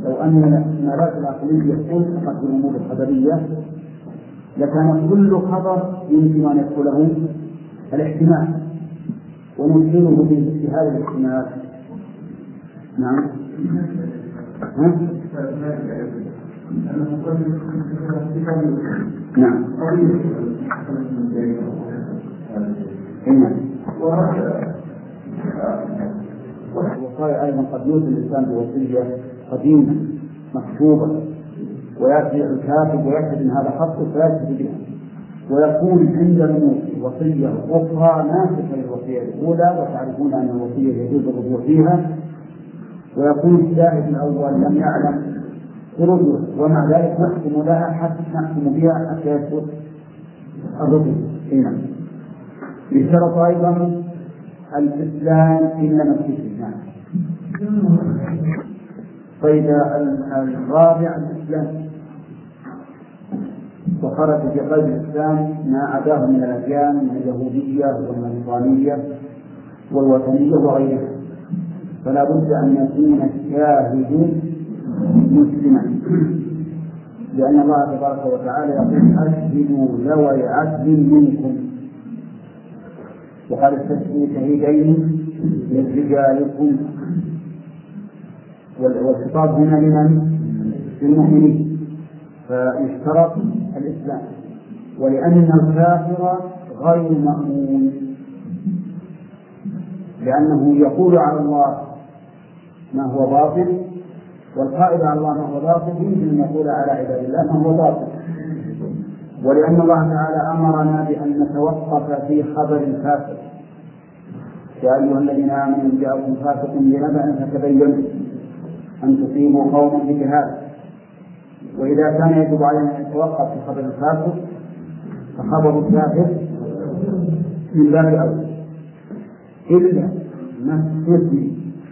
لو أن الاحتمالات العقلية ألحقت بالأمور الخبرية لكان كل خبر يمكن أن يدخله الاحتمال ونشيره باجتهاد الاحتمال. نعم. نعم. الوصايا أيضا قد يوصي الإنسان بوصية قديمة مكتوبة ويأتي الكاتب ويكتب إن هذا حق فيكتب بها، ويكون عند الموت وصية أخرى ناسخة للوصية الأولى، وتعرفون أن الوصية يجوز الرجوع فيها، ويكون الشاهد الأول لم يعلم برجوع، ومع ذلك نحكم لها حتى نحكم بها حتى يثبت الرجوع. نعم. يشترط أيضا الإسلام إلا مسجد. نعم. طيب الرابع الإسلام، وخرج في قلب الإسلام ما عداه من الأديان من اليهودية والنصرانية والوثنية وغيرها، فلا بد أن يكون الشاهد مسلما، لأن الله تبارك وتعالى يقول أشهدوا ذوي عدل منكم، وقال استشهدوا شهيدين من رجالكم، والخطاب هنا لمن؟ للمؤمنين، فيشترط الإسلام، ولأن الكافر غير مأمون، لأنه يقول على الله ما هو باطل، والقائل على الله ما هو باطل يمكن أن يقول على عباد الله ما هو باطل، ولأن الله تعالى أمرنا بأن نتوقف في خبر الكافر، يا أيها الذين آمنوا إن جاءكم فاسق بنبأ فتبينوا أن تصيبوا قوما بجهالة، وإذا كان يجب علينا أن نتوقف في خبر الكافر فخبر الكافر من باب أولى، إلا ما استثني،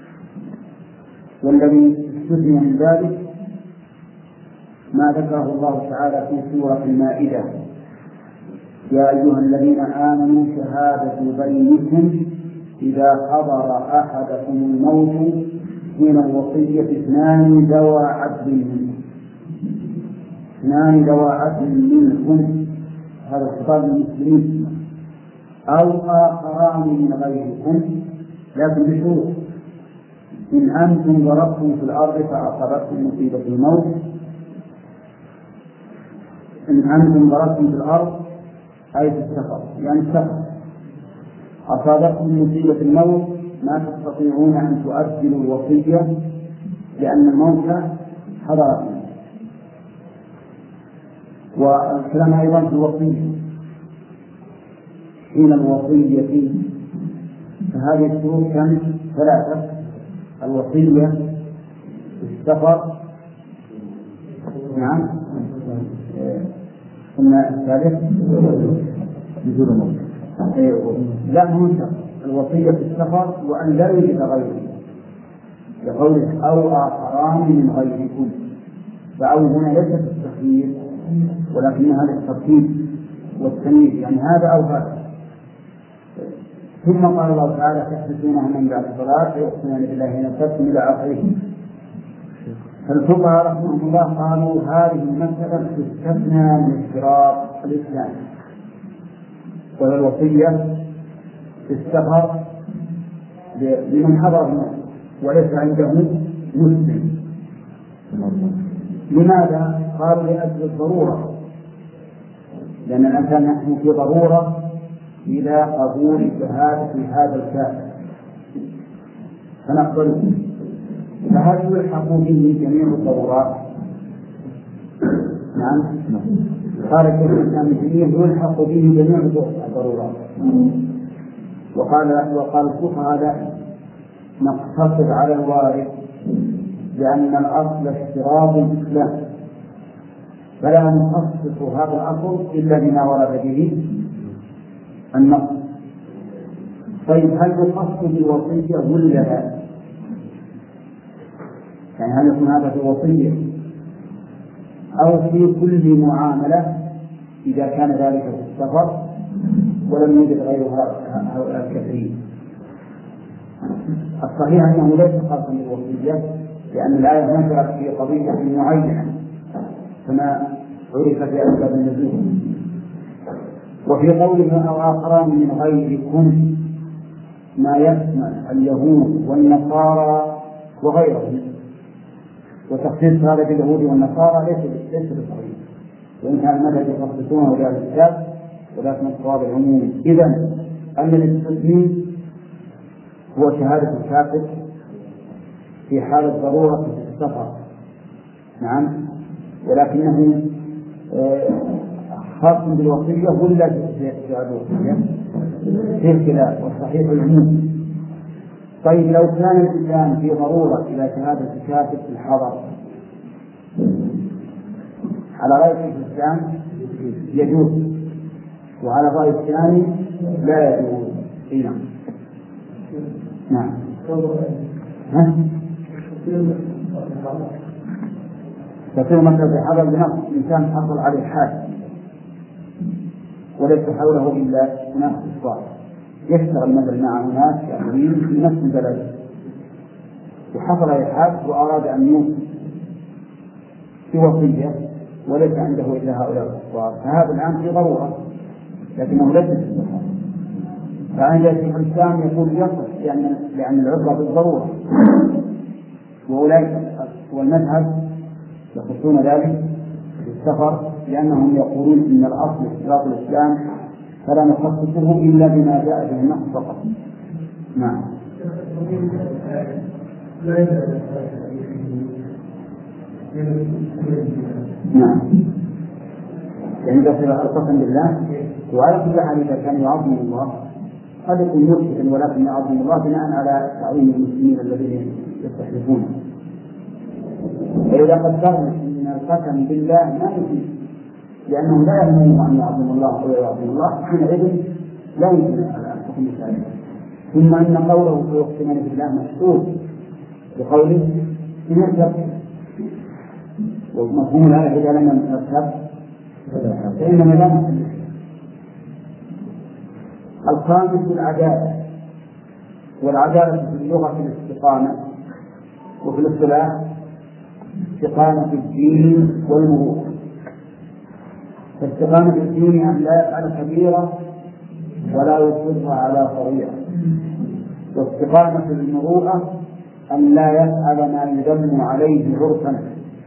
والذي استثني من ذلك ما ذكره الله تعالى في سورة المائدة: يا أيها الذين آمنوا شهادة بينكم إذا حضر أحدكم الموت حين الوصية اثنان ذوى عدل منكم، هذا خطاب للمسلمين، أو آخران من غيركم، لكن بشروط: إن أنتم ضربتم في الأرض فأصابتكم مصيبة الموت، إن أنتم ضربتم في الأرض أي في السفر، يعني السفر، أصابتكم مصيبة الموت ما تستطيعون أن تؤجلوا الوصية لأن الموت حضركم. والكلام أيضا في الوصية حين الوصية، فهذه الشروط كانت ثلاثة: الوصية، السفر، نعم، ثم الثالث لا منكر الوصية في السفر، وأن لا يوجد غيره، لقوله أو آخران من غيركم، فأو هنا ليست التخيير ولكنها للترتيب والتمييز، يعني هذا أو هذا. ثم قال الله تعالى: تحدثونهم من بعد الصلاة فيقسمون بالله إن ارتبتم إلى آخره. فالفقهاء رحمهم الله قالوا هذه المسألة تستثنى من اشتراط الإسلام، والوصية في السفر لمن حضر الموت وليس عنده مسلم. لماذا؟ قالوا لأجل الضرورة، لأن الإنسان نحن في ضرورة إلى قبول شهادة هذا الكافر فنقبله، فهل يلحق به جميع الضرورات؟ نعم، قال الشيخ الإسلام ابن تيمية يلحق به جميع الضرورات. وقال الفقهاء لا، نقتصر على الوارث، لأن الأصل اشتراط الإسلام، فلا نخصص هذا الأصل إلا بما ورد به النص. طيب هل يخص بالوصية ولا لا؟ يعني هل يكون هذا في الوصية أو في كل معاملة إذا كان ذلك في السفر ولم يوجد غير هؤلاء الكثيرين؟ الصحيح أنه ليس خاصا بالوصية، لأن الآية نزلت في قضية معينة كما عرف في أسباب النزول. وفي قوله أو آخران من غيركم ما يسمع اليهود والنصارى وغيرهم، وتخصيص هذا باليهود والنصارى ليس بصحيح، وإن كان المذهب يخصصونه بهذا الكتاب، ولكن الصواب العموم. إذن أن الاستثناء هو شهادة الكافر في حال الضرورة في السفر، نعم، ولكنه خاص بالوصية ولا في الوصية في الخلاف، والصحيح العموم. طيب لو كان الإنسان في ضرورة إلى شهادة الكافر في الحضر على رأي الإسلام يجوز، وعلى الرأي الثاني لا يجوز. نعم. تصير مثلا في حضر بنفس الإنسان حصل عليه حادث وليس حوله إلا ناس كفار، يشتغل مثلا مع ناس كافرين في نفس البلد، وحصل عليه حادث وأراد أن يوصي في وصية وليس عنده إلا هؤلاء الكفار، فهذا الآن في ضرورة لكنه ليس في السفر. فعند الشيخ الإسلام يقول يصح لأن العبرة بالضرورة، وأولئك والمذهب يخصون ذلك في السفر لأنهم يقولون إن الأصل اشتراط الإسلام فلا نخصصه إلا بما جاء به النص فقط. نعم. نعم. يعني إذا القسم بالله، وعلى كل حال إذا كان يعظم الله قد يكون مشركا ولكن يعظم الله بناء على تعظيم المسلمين الذين يستحلفونه. فإذا قدرنا أن القسم بالله ما يمكن، لأنه لا يهمه أن يعظم الله أو يعظم الله، حينئذ لا يمكن أن تكون مثالا. ثم أن قوله فيقسمان بالله مشهور بقوله نركب، ومفهوم الآية إذا لم نركب فإننا لا نركب. الخامس العدالة، والعدالة في اللغة الاستقامة، وفي الاصطلاح استقامة الدين والمروءة. فاستقامة الدين أن لا يفعل كبيرة ولا يصرها على صغيرة، واستقامة المروءة أن لا يفعل ما يذم عليه عرفا.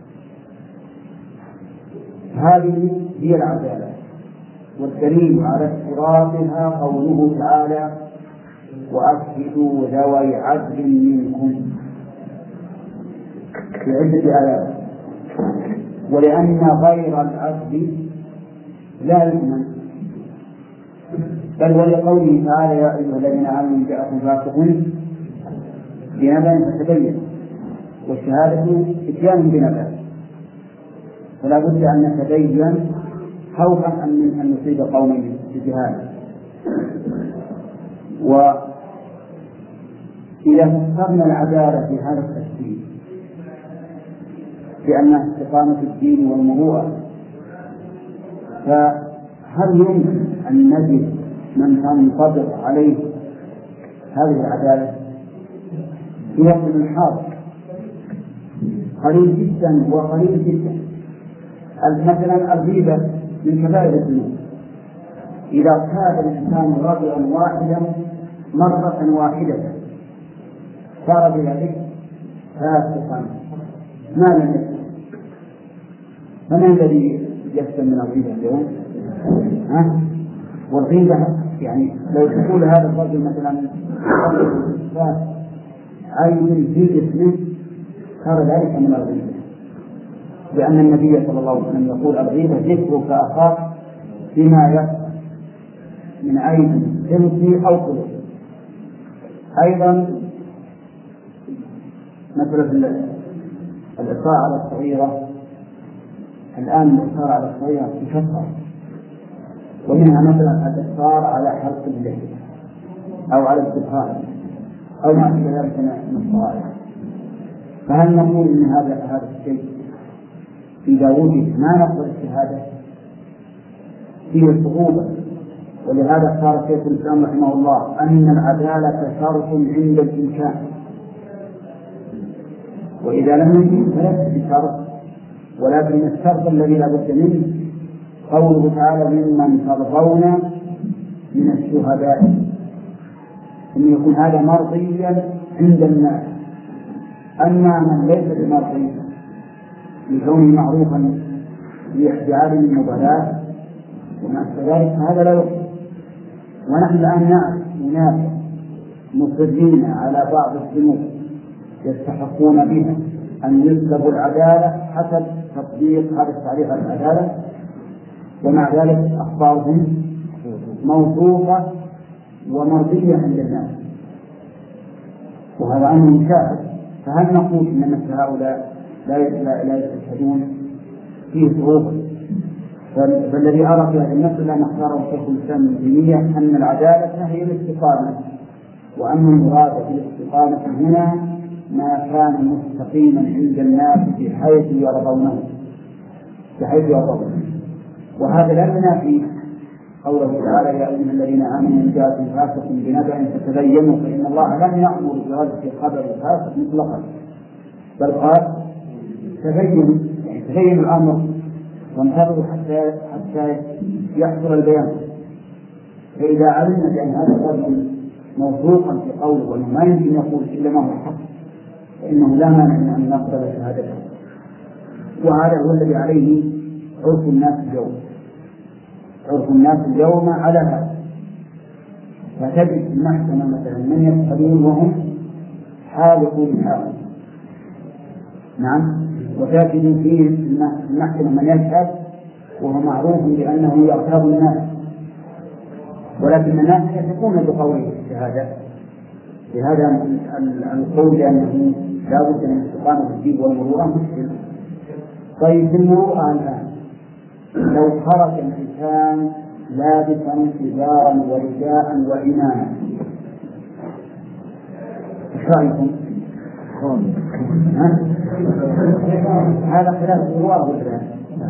هذه هي العدالة، والدليل على اشتراطها قوله تعالى وأشهدوا ذوي عدل منكم في عدة آيات. ولأن غير العدل لا يؤمن، بل ولقوله تعالى يا أيها الذين آمنوا جاءكم فاسق بنبأ فتبين، والشهادة إتيان بنبأ، فلا بد أن نتبين خوفا أن نصيب قوما بجهالة. وإذا فسرنا العدالة في هذا التفسير بأنها استقامة الدين والمروءة، فهل يمكن أن نجد من تنطبق عليه هذه العدالة في وقت الحاضر؟ قليل جدا وقليل جدا. مثلا الغيبة من كبائر الذنوب، إذا كاد الإنسان رجلا واحدا مرة واحدة صار بذلك فاسقا ما لم يكن. فمن الذي يسلم من الغيبة اليوم؟ والغيبة يعني لو تقول هذا الرجل مثلا عين في اسمه صار ذلك من الغيبة، لأن النبي صلى الله عليه وسلم يقول الغيبة ذكرك أخاك بما يفعل من عيب جنسي أو خلق. أيضا مثل الإصرار على الصغيرة، الآن الإصرار على الصغيرة بكثرة، ومنها مثلا الإصرار على حلق اللحية أو على الدخان أو ما في ذلك من الصغائر. فهل نقول إن هذا الشيء إذا وجد ما نقبل الشهادة؟ فيه صعوبة. ولهذا قال شيخ الإسلام رحمه الله أن العدالة شرط عند الإمكان، وإذا لم يمكن فليس بشرط، ولكن الشرط الذي لا بد منه قوله تعالى ممن ترضون من الشهداء، أن يكون هذا مرضيا عند الناس. أما من ليس بمرضي لكونه معروفا بعالم المبالاة وما ذلك هذا لا يقبل. ونحن الآن نعرف أناس مصرين على بعض الذنوب يستحقون بها أن يسلبوا العدالة حسب تطبيق هذا التعريف على العدالة، ومع ذلك أخبارهم موثوقة ومرضية عند الناس، وهذا أمر مشاهد. فهل نقول إن مثل هؤلاء لا يستشهدون فيه صعوبة؟ فالذي أرى في هذا النص لا نختاره شيخ الإسلام ابن تيمية أن العدالة هي الاستقامة، وأن المراد بالاستقامة هنا ما كان مستقيما عند الناس بحيث يرضونه، وهذا لا ينافي قوله تعالى يا أيها الذين آمنوا إن جاءكم فاسق بنبأ فتبينوا، فإن الله لم يأمر برد خبر الفاسق مطلقا، بل قال تبين الأمر وانتظروا حتى يحصل البيان. فإذا علمنا بأن هذا الرجل موثوقا في قوله وأنه ما يمكن يقول إلا ما هو حق فإنه لا مانع من أن نقبل شهادته. وهذا هو الذي عليه عرف الناس اليوم على هذا. فتجد في المحكمة مثلا من يشهدون وهم حالقون حالق، نعم، وتجد فيه المحكمة من يشهد وهو معروف بأنه يغتاب الناس، ولكن الناس يثقون بقوله الشهادة، بهذا القول بأنه لا بد من استقامة الدين والمروءة مشكلة. طيب المروءة الآن لو خرج الإنسان لابسا إزارا ورداء وإماما ايش رأيكم؟ هذا خلاف المروءة ولا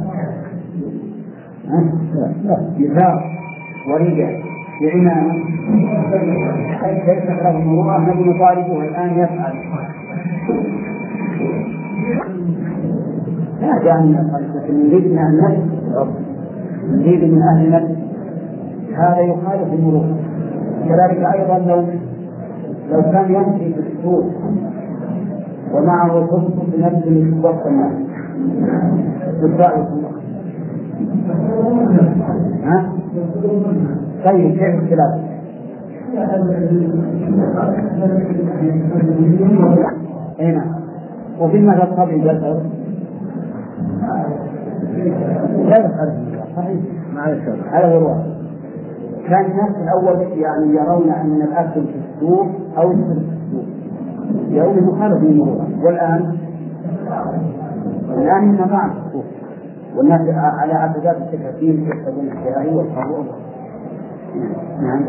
إزار ورداء وإماما كيف خلاف المروءة؟ نحن نطالبه الآن يفعل لا جاءنا نريد من النفس، نريد من أهل النفس، هذا يخالف المروءة. كذلك أيضا لو كان يمشي في السوق ومعه خصوص بنفسه في وسط الناس بالرأي طيب كيف الخلاف؟ هنا وفي ماذا الطبع جسر لا يفعل صحيح على الرواء. كان الناس الأول يعني يرون أن الأكل في السوق أو الشرب في السوق يرون مخالف للمروءة، والآن إنما مع السوق والناس على عددات التكاثير يحتاجون الشراء والقبول. نعم.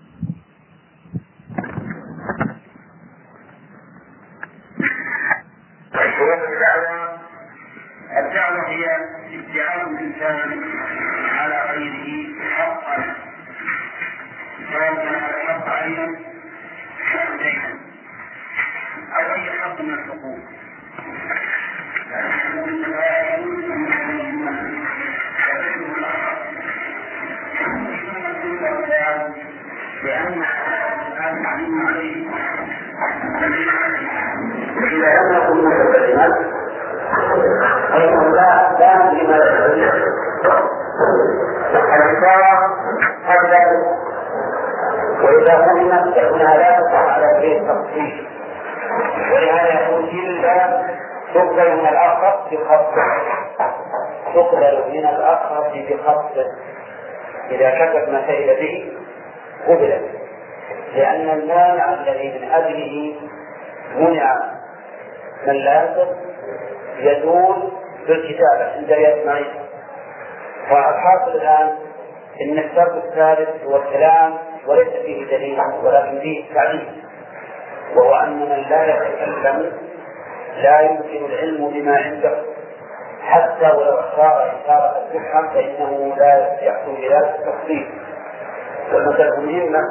الدعوة هي ادعاء الإنسان على غيره حقا، سواء كان على حق عينا أو دينا أو أي حق من الحقوق. لأن الآن تعليم عليه إذا لم يكن متكلما فإنه لا لما الإشارة قبل، وإذا فهمت فإنها لا تصح على وجه التفصيل، ولهذا يقول إلا تقبل من الآخر بخط إذا كتب ما سئل به قبلت، لأن المانع الذي من أجله منع من لا يصل يزول بالكتابة عند يسمعين. والحاصل الآن إن الشرط الثالث هو الكلام وليس فيه دليل ولكن فيه تعليم، وهو أن من لا يتكلم لا يمكن العلم بما عنده حتى ولو أشار إشارة تفهم فإنه لا يحصل بذلك التفصيل، والمسألة مهمة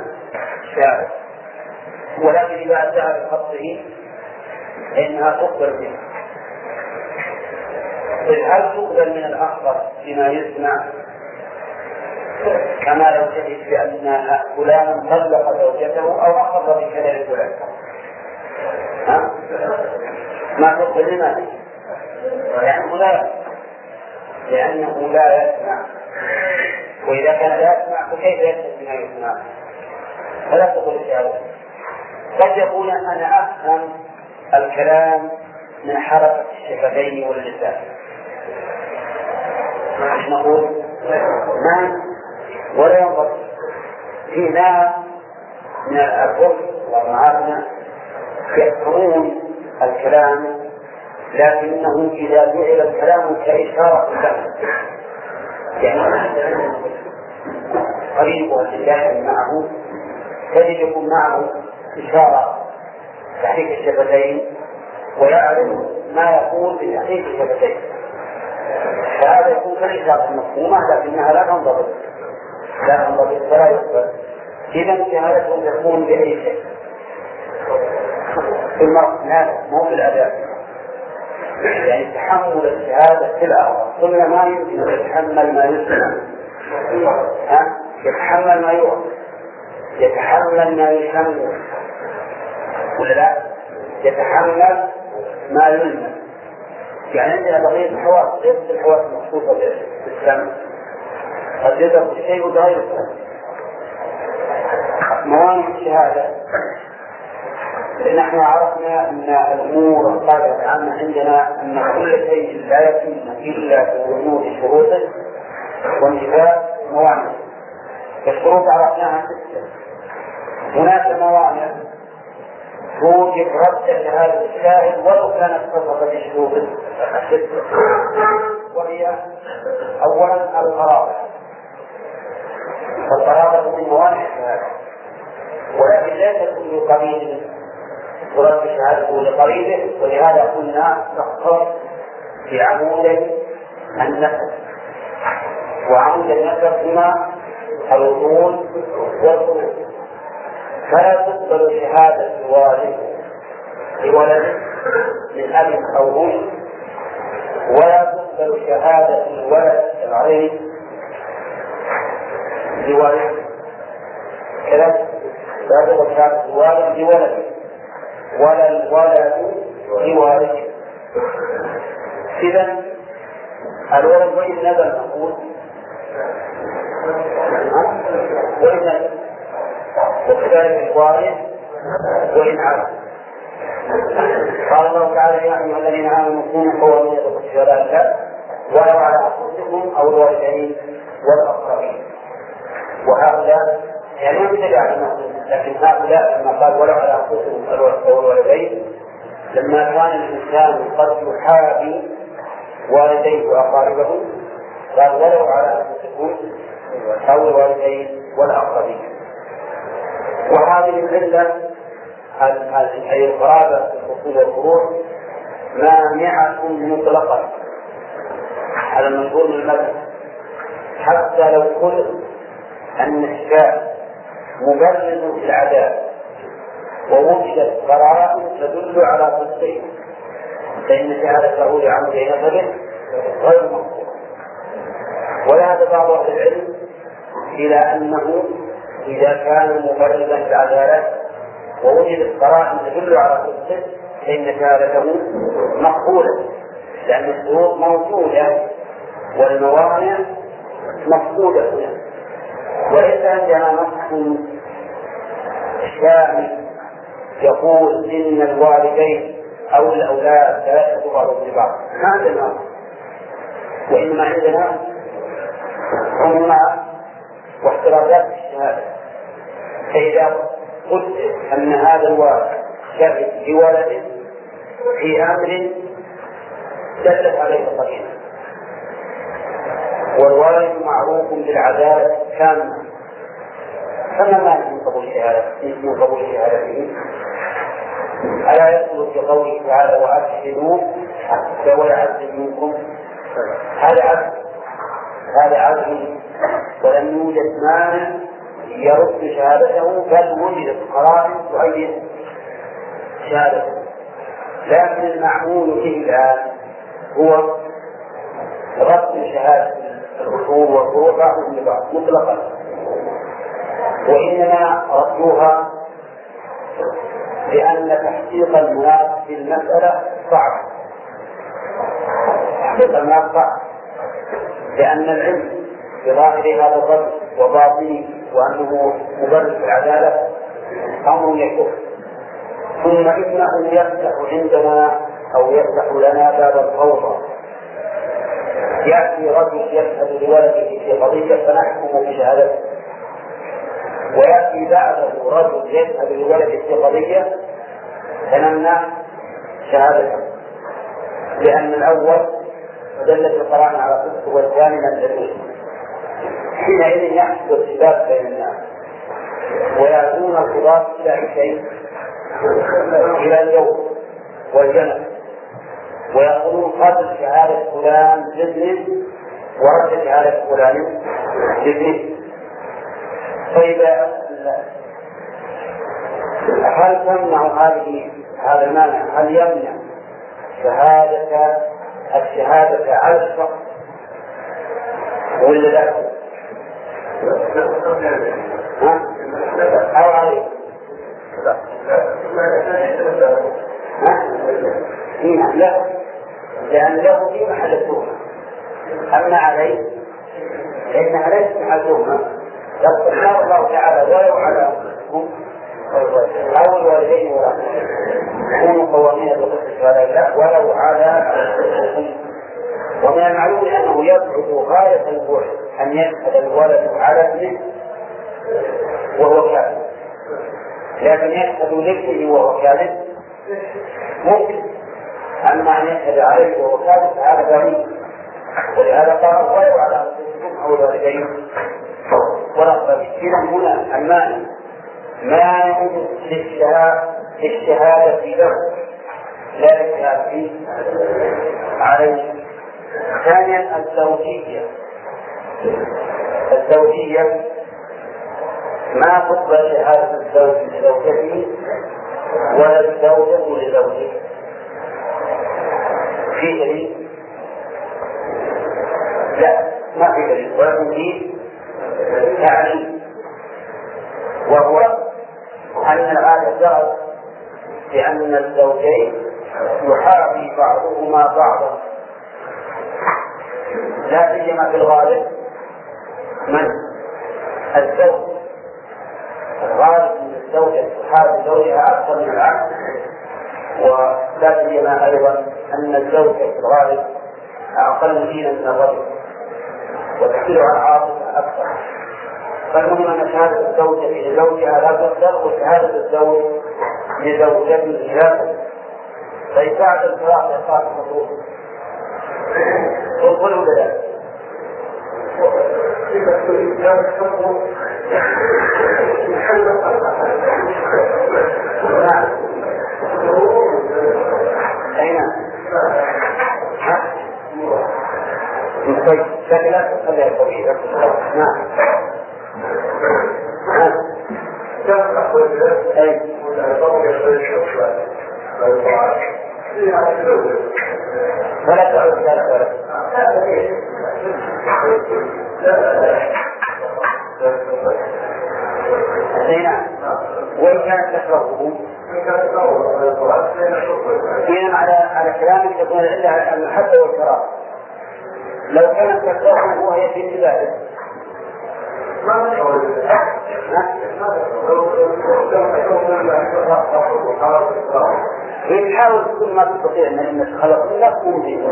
شارع، ولكن إذا أتى بخطه فإنها تقبل به. هل تقبل من الأخبر بما يسمع كما لو تجد بأن فلان طلق زوجته أو أخبر بكلام فلان؟ ما تقبل لماذا؟ لأنه لا يسمع، وإذا كان لا يسمع فكيف يسمع بما يسمع؟ فلا تقول شيئا. قد يقول أنا أفهم الكلام من حركة الشفتين واللسان، مش نقول نعم ولا ينظر في ناس من الأرض والمعارضة يفهمون الكلام لكنه إذا جعل الكلام كإشارة له، يعني قريب الشاهد معه تجد يكون معه إشارة تحريك الشفتين ويعرف ما يقول بتحريك الشفتين، فهذا يكون كالإشارة المفهومة لكنها لا تنضبط ولا يقبل. إذا شهادته تكون بأي شيء في المرء مو في الأداء، يعني تحمل الشهادة في الأرض قلنا ما يمكن أن يتحمل ما يسمع، يتحمل ما يوصف، يتحمل ما يشمل ولا لا، يتحمل ما يلمس. يعني عندنا بقية الحواس ليست الحواس مخصوصة بالسمع، قد يدرك الشيء بغير السمع. موانع الشهادة نحن عرفنا أن الأمور القاعدة العامة عندنا أن كل شيء لا يتم إلا بوجود شروطه وانتفاء موانع. الشروط عرفناها 6. هناك موانع توجب رد شهادة الشاهد ولو كانت تصدق بشروط 6، وهي أولا القرابة، والقرابة من موانع الشهادة، ولكن ليس كل قبيل ورد شهادته لقريبه، ولهذا قلنا تختص في عمود النسب، وعمود النسب هما الوصول والخروج، فلا تقبل شهادة الوالد لولد من أب أو أم، ولا تقبل شهادة الولد العريض لولد كذا، لا تقبل شهادة الوالد لولد ولا الولد لوالده. إذن الولد وإن نزل نقول وإن وكذلك الوالد وإن عاد. قال الله تعالى يا أيها الذين آمنوا كونوا قوامين بالقسط شهداء لله ولو على أنفسكم أو الوالدين والأقربين. وهؤلاء يعني ما بدل على المقصود، لكن هؤلاء لما قال ولو على أنفسكم أو الوالدين لما كان الإنسان قد يحابي والديه وأقاربه قال ولو على أنفسكم أو الوالدين والأقربين. وهذه العلة أي القرابة في الأصول والفروع مانعة مطلقة على المنظور من المذهب، حتى لو قلت أن الشاذ مبرر في العداء ووجدت قرائن تدل على صدقه فإن شهادته لعمد نسبه غير مقبولة. وذهب بعض أهل العلم إلى أنه إذا كان مبررا في العدالة ووجدت قرائن تدل على صدقه فإن شهادته مقبولة، لأن الشروط موجودة والموانع مفقودة هنا. وليس عندنا نص شامل يقول إن الوالدين أو الأولاد لا يشهدوا بعضهم لبعض، ما عندنا، وإنما عندنا عمومات واحترازات في الشهادة. فإذا قلت أن هذا الوالد شهد لولد في أمر دلت عليه قرينة والوالد معروف بالعدالة كاملة، فما مانع من قبول شهادته؟ ألا يدخل في قوله تعالى وأشهدوا حتى ويعدل منكم؟ هذا عدل ولم يوجد مانع يرد شهادته، بل وجدت قرائن تؤيد شهادته. لكن المعمول به الآن هو رد شهادة الأصول والفروع بعضهم لبعض مطلقا، وإنما ردوها لأن تحقيق المناط في المسألة صعب. تحقيق المناط صعب لأن العلم بظاهر هذا الرد وباطنه وأنه مبرر العدالة أمر يكفر، ثم إنه يفتح عندنا أو يفتح لنا باب الفوضى. يأتي رجل يشهد لولده في قضية فنحكم بشهادته، ويأتي بعده رجل يشهد لولده في قضية فنمنع شهادته، لأن الأول دلت القرآن على صدقه والثاني لم تدل. حينئذ يحصل الخلاف بين الناس ويأتون الخلاف إلى أي شيء؟ إلى اليوم والجنة، ويقولون قبل شهادة فلان بإذنه ورد شهادة فلان بإذنه. طيب هل تمنع هذا المانع؟ هل يمنع الشهادة على الشخص ولا لا؟ أو عليه؟ لا، لأن له في محل التهمة. أما عليه فإنها ليست محل التهمة. يقول الله تعالى ولو على أنفسكم أو الوالدين ولا كونوا قوامين بالقسط ولا لا ولو على أنفسكم. ومن المعلوم أنه يبعد غاية البعد أن يشهد الولد على ابنه وهو كافر، لكن يشهد لابنه وهو كافر ممكن. أما أن يشهد عليه وهو كافر هذا بعيد، ولهذا قال ولو على أنفسكم أو الوالدين ولا قبل. إذا هنا المانع مانع للشهادة له لا للشهادة عليه. ثانيا الزوجية ما تقبل شهادة الزوج لزوجته ولا الزوجة لزوجه. في دليل؟ لا، ما في دليل، ولكن في تعليم، وهو أن العادة جرت بأن الزوجين يحاكي بعضهما بعضا، لا سيما في الغالب من الزوج. الغالب من الزوجة تحاكي زوجها أكثر من العكس، ولا سيما أيضا أن الزوجة في الغالب أقل دينا من الرجل وتحملها العاطفة أكثر. فالمهم أن شهادة الزوجة لزوجها لا تقدر، وشهادة الزوج لزوجته لا تقدر. فإذا الفراق يقال مطلوب تقول بذلك. أين؟ طيب شكلك خليها طويلة. نعم. ولا تعود ذلك ولا نعم. وإن كانت تكرهه حينما على كلامك تكون العلة المحبة والكراهة. لو كانت تكرهه وهي في انتباهه يحاول كل ما تستطيع أن تخلق لا تكون فيه،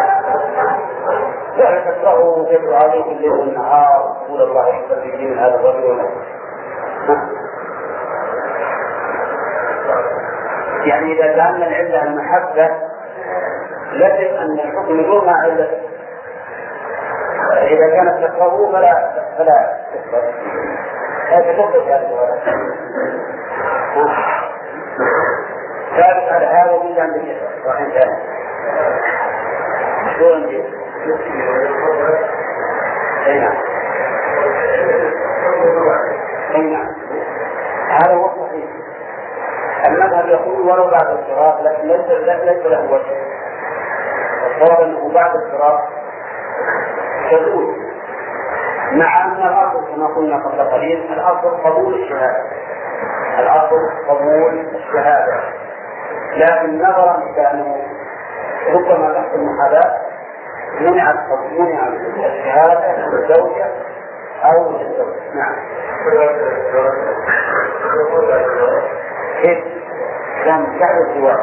لا تكرهه وتدعو عليه الليل والنهار وتقول الله يحفظ في دين هذا الرجل. يعني إذا كان العلة المحبة لازم أن الحكم يدور مع علة. إذا كانت تكرهه فلا تكره. هذا تكره هذا الولد. ثابت على هذا من جانب الجسد وحين ثاني. شو نجيب؟ أي نعم. أي نعم. هذا هو الصحيح. المذهب يقول ولو بعد الفراق، لكن ليس له وجه. الصواب أنه بعد الفراق تقول مع أن الأصل كما قلنا قبل قليل الأصل قبول الشهادة، الأصل قبول الشهادة، لكن نظرا إلى أنه ربما تحت المحاباة منع الشهادة للزوجة أو للزوج. نعم. كيف؟ كان بعد الزواج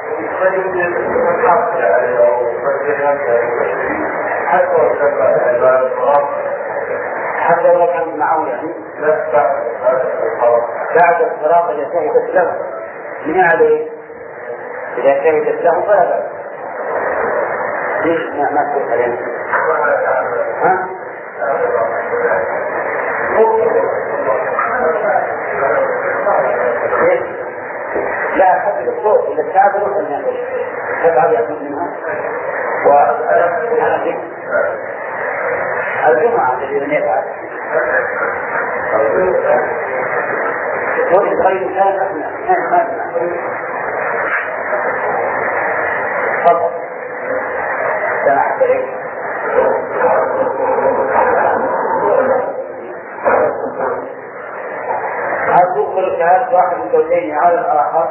حتى لو كان معه يعني بعد الفراغ إذا شهدت له من عليه، إذا شهدت له فلا بأس. ليش ما تقول عليه؟ ها؟ لا حتى الصوت إذا تعبوا تبعد يأخذ منها. والجمعة الذي يفعل وإذا غير كان أثناء فضل سمعت إليك هل تقبل شهادة واحد من الزوجين على الآخر؟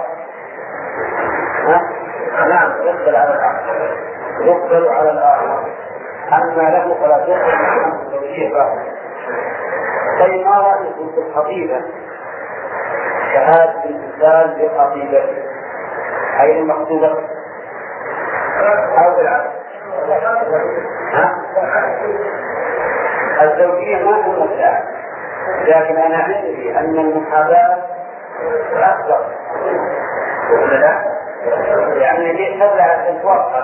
نعم يقبل على الآخر، يقبل على الآخر، أما له فلا تقبل من الزوجية فقط. طيب ما رأيكم في الخطيبة؟ شهادة الإنسان بخطيبته أي المخطوبة أو بالعكس؟ الزوجية ما هو مساعد، لكن أنا عندي أن المحاباة أكثر يعني ليه تبلع الأسواق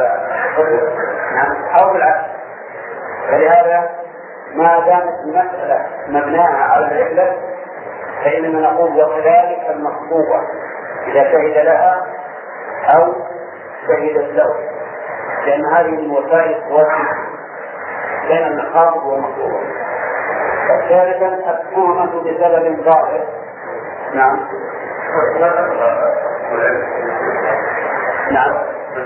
أو بالعكس. فلهذا ما دامت المسألة مبناها على العلة فإننا نقول وكذلك المخطوبة إذا شهد لها أو شهد له، لأن هذه من وسائل التوافق بين المخاطب والمخطوبة. ثالثا التهمة بسبب ظاهر. نعم نعم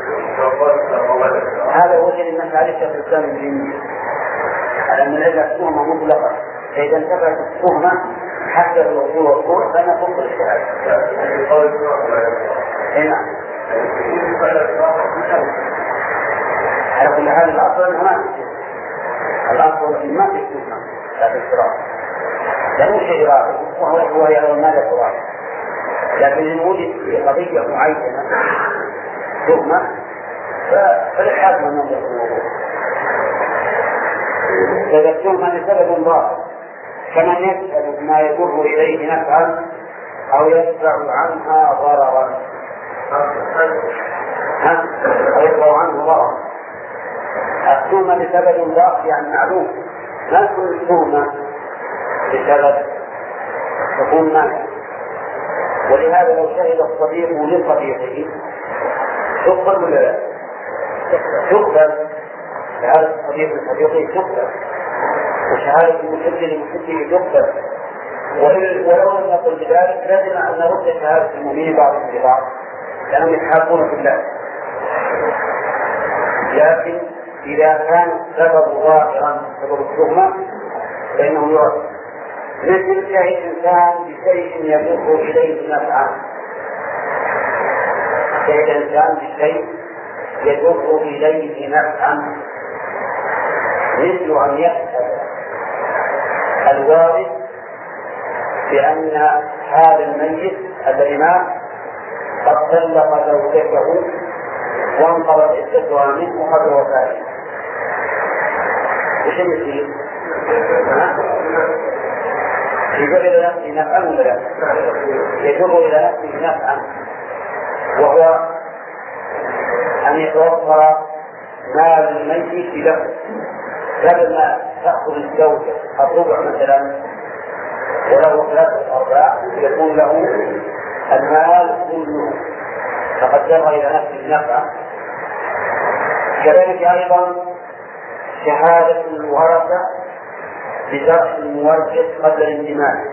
هذا هو الذي المسألة في الإسلام الديني على أن العلة التهمة مطلقة، فإذا انتبهت التهمة حتى الوصول والقوة فإنها تنقل الشهادة. نعم على كل حال الأصل أنها ما تكتب، الأصل ما تكتب لا تكتب لأنه شيء راضي وهو يرى ماذا تراضي، لكن إن وجد في قضية معينة تهمة فالحاج من نظر الموضوع. إذا التهمة لسبب ظاهر كمن يسأل ما يضر إليه نفعا أو يدفع عنها ضررا أو يدفع عنه ضررا. التهمة لسبب ظاهر يعني معلوم، لا تكون التهمة بسبب تكون مانع. ولهذا لو شهد الصديق لصديقه تقبل ولا لا؟ تقبل شهادة الصديق لصديقه تقبل، وشهادة المحب لمحبه تقبل، ولو لم نقل بذلك لازم أن نرد شهادة المؤمنين بعضهم ببعض لأنهم يتحابون في الله. لكن إذا كان السبب ظاهرا سبب التهمة فإنه يرد، مثل شهد إنسان بشيء يجر إليه نفعا، شهد إنسان بشيء يجر إليه نفعا، مثل أن يشهد الوارث بأن هذا الميت الذي مات قد طلق زوجته وانقضت عدتها منه قبل وفاته. وش يصير؟ يجر إلى نفسه نفعا ولا لا؟ يجر إلى نفسه نفعا، وهو أن يتوفر مال الميت له، بدل ما تأخذ الزوجة الربع مثلا وله 3/4 يكون له المال كله، فقد جر إلى نفسه نفعا. كذلك أيضا شهادة الورثة بجرح المورث قبل الاندماج،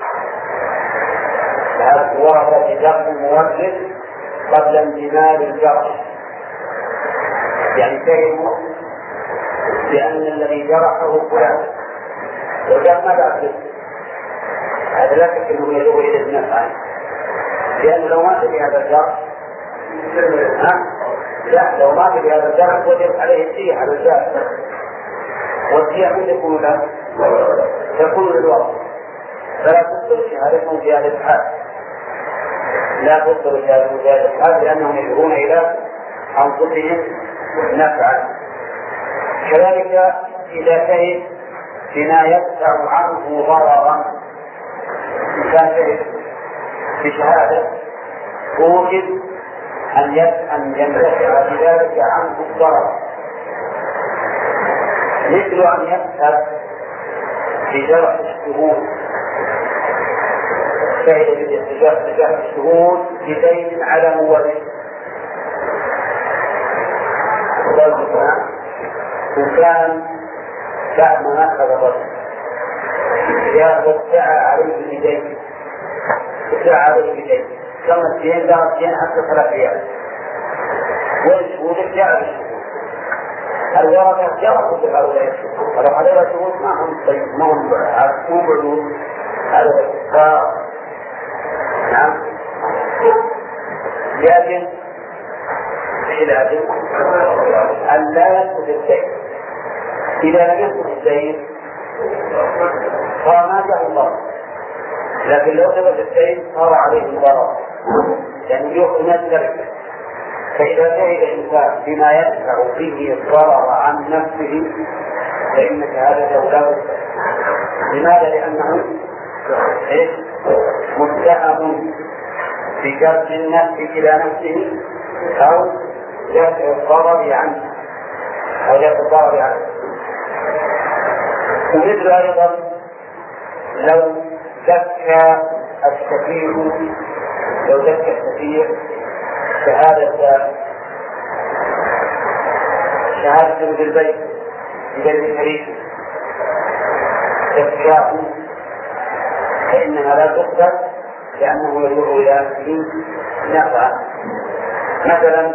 شهادة الورثة بجرح المورث قبل اندماج الجرح، يعني بأن الذي جرحه فلان لو جاء ما بعد هذا لا شك أنه يدعو إلى النفع، لأنه لو مات بهذا الجرح لا لو مات بهذا الجرح وجب عليه الدية على الجرح، والدية من يكون له؟ يكون للوقت، فلا تبطل شهادتهم في هذا الحال، لا تبطل شهادتهم في هذا الحال لأنهم يدعون إلى أنفسهم نفعا. كذلك إذا شهد بما يدفع عنه ضررا، كان شهد بشهادة وجد أن يندفع بذلك عنه الضرر، مثل أن يشهد بجرح الشهود، شهد بجرح الشهود بدين على مورث، وكان بعد ما أخذ الرجل وادعى عليه بدين، كما الدين دار الدين حتى 3 أيام، والشهود ادعى بالشهود، الورثة جرحوا بهؤلاء الشهود، ولو هؤلاء الشهود ما هم طيب، ما هم بعدون هذا الكفار. نعم، لكن أن لا يثبت الدين، إذا لم يثبت الدين صار ما جاء الله، لكن لو ثبت الدين صار عليه الضرر، يعني يأخذ من التركة. فإذا شهد الإنسان بما يدفع به الضرر عن نفسه فإن شهادته له. لماذا؟ لأنه متهم بجرح النفس إلى نفسه أو دفع الضرر عنه ومثل أيضا لو زكى السفير شهادة بالبيت ببيت شريك زكاه، فإنها لا تقبل لأنه يدعو إلى نفع. مثلا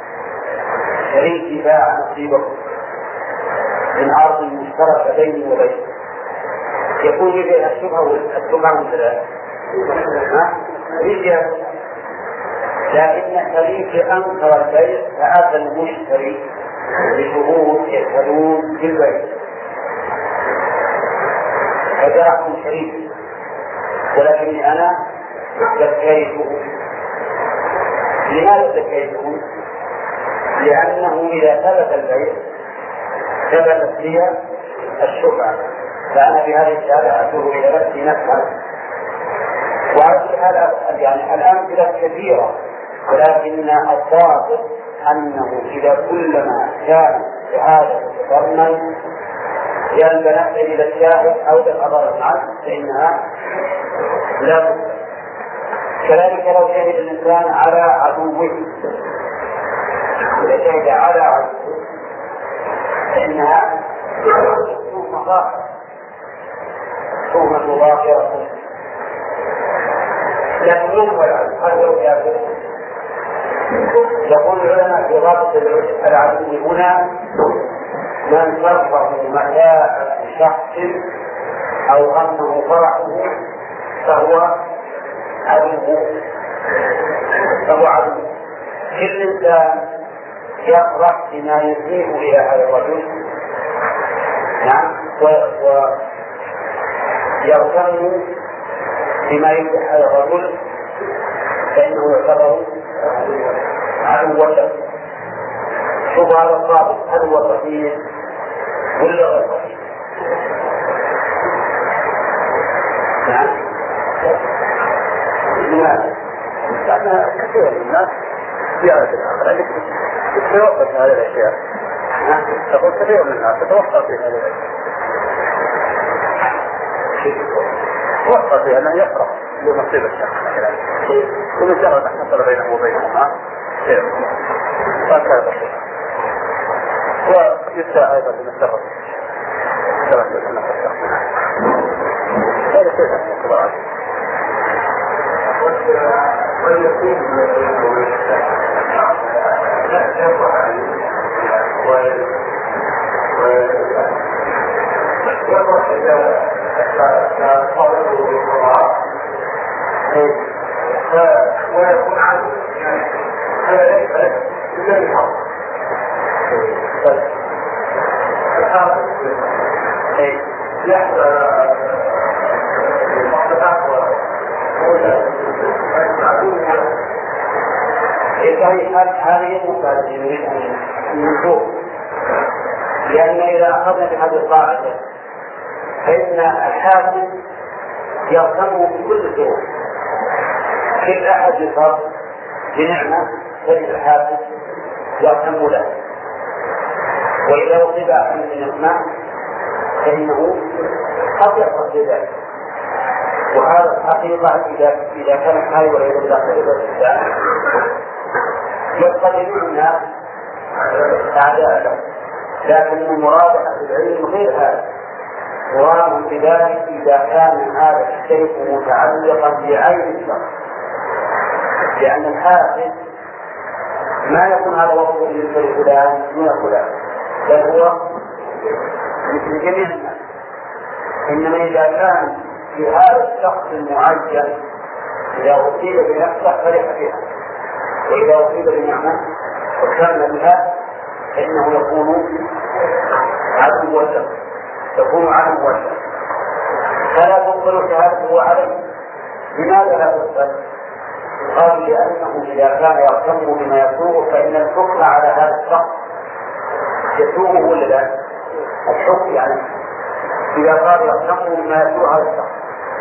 شريك باع نصيبه من أرض مشتركة بينه وبينه، يكون فيها الشبهة مثلا لكن الشريك أنكر البيع فأتى المشتري بشهود يشهدون بالبيع فجرحهم شريك، ولكني أنا زكيته. لماذا زكيته؟ لأنه إذا ثبت البيع ثبتت لي الشفعة، فأنا بهذه الشهادة أتوب إلى نفسي نفعا. وعلى هذا يعني الأمثلة كثيرة، ولكن الضابط أنه إذا كلما كان شهادة تضمن جلب نفع إلى الشاهد أو دفع ضرر عنه فإنها لا تقبل. كذلك لو شهد الإنسان على عدوه، إذا شهد على عدوه فإنها تهمة ظاهرة، لكن ينفع العدو يأخذ. يقول العلماء في رابط العدو هنا من ترفع متاع شخص أو أنه فرحه فهو عدو. كل إنسان يفرح بما يسيء إلى هذا الرجل، نعم، ويغتم بما يفرح هذا الرجل فإنه يعتبر عدو له. شوف هذا الضابط، هل هو صحيح ولا غير صحيح؟ نعم، لأن كثير من الناس زيادة الآخر تتوقف في هذه الأشياء. تقول كثير من الناس تتوقف في هذه الأشياء، توقف فيها أنه يفرح بمصيبة الشخص مثلا، ومجرد أن حصل بينه وبينهما خير فكذا بسيط. ويسعى أيضا لمسرة أن الشخص هذا شيء من الكبار. ويكون لا يفعل ويكون عنه هذا ليس إلا الحق. الحق يحضر هذه المسألة يريد أن نشوف، لأن إذا أخذنا بهذه القاعدة فإن الحاكم يرتمه بكل سوء. كل أحد يصاب بنعمة فإن الحاكم يرتم له، وإذا أصيب أحد بنعمة فإنه قد يحصل بذلك. وهذا الحقيقة إذا كانت هاي والعياذ بالله تقدر الإنسان يقتدرون الناس أعداء، لكن المراد العلم غير هذا. مراد بذلك إذا كان هذا الشيء متعلقا بعين الشخص، لأن الحافظ ما يكون هذا وصف بالنسبة لفلان دون فلان، بل هو مثل جميع الناس. إنما إذا كان في هذا الشخص المعين إذا أصيب بنفسه فرح بها، وإذا أصيب بنعمة وكان بها فإنه يكون عدو له، يكون عدو له، فلا تقبل شهادته عليه. لماذا لا تقبل؟ قال لأنه إذا كان يرتم بما يسوء فإن الحكم على هذا الشخص يسوءه ولا لا؟ الحكم يعني إذا قال يرتم بما يسوء هذا الشخص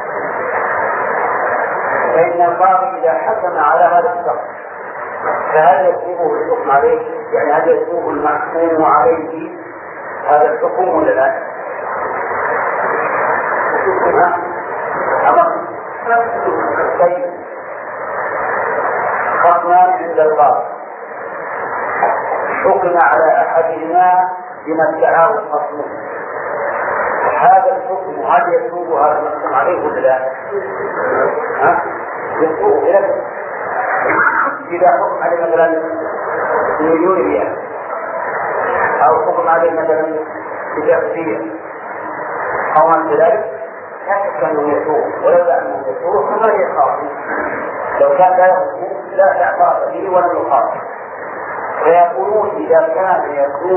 فإن القاضي إذا حكم على هذا الشخص فهل يسوءه الحكم عليه؟ يعني هل يسوء المحكوم عليه هذا الحكم ولا لا؟ طيب، خصمان عند القاضي حكم على أحدهما بما ادعاه الخصم، هذا الحكم هل يسوء هذا المحكوم عليه ولا لا؟ يسوء إذا حكم عليه مثلا مليون ريال أو حكم عليه مثلا بتأثير أو عن ذلك لا شك أنه يسوء، ولولا أنه يسوء فما يخاف. لو كان لا يسوء لا تعبر به ولم يخاف. فيقولون إذا كان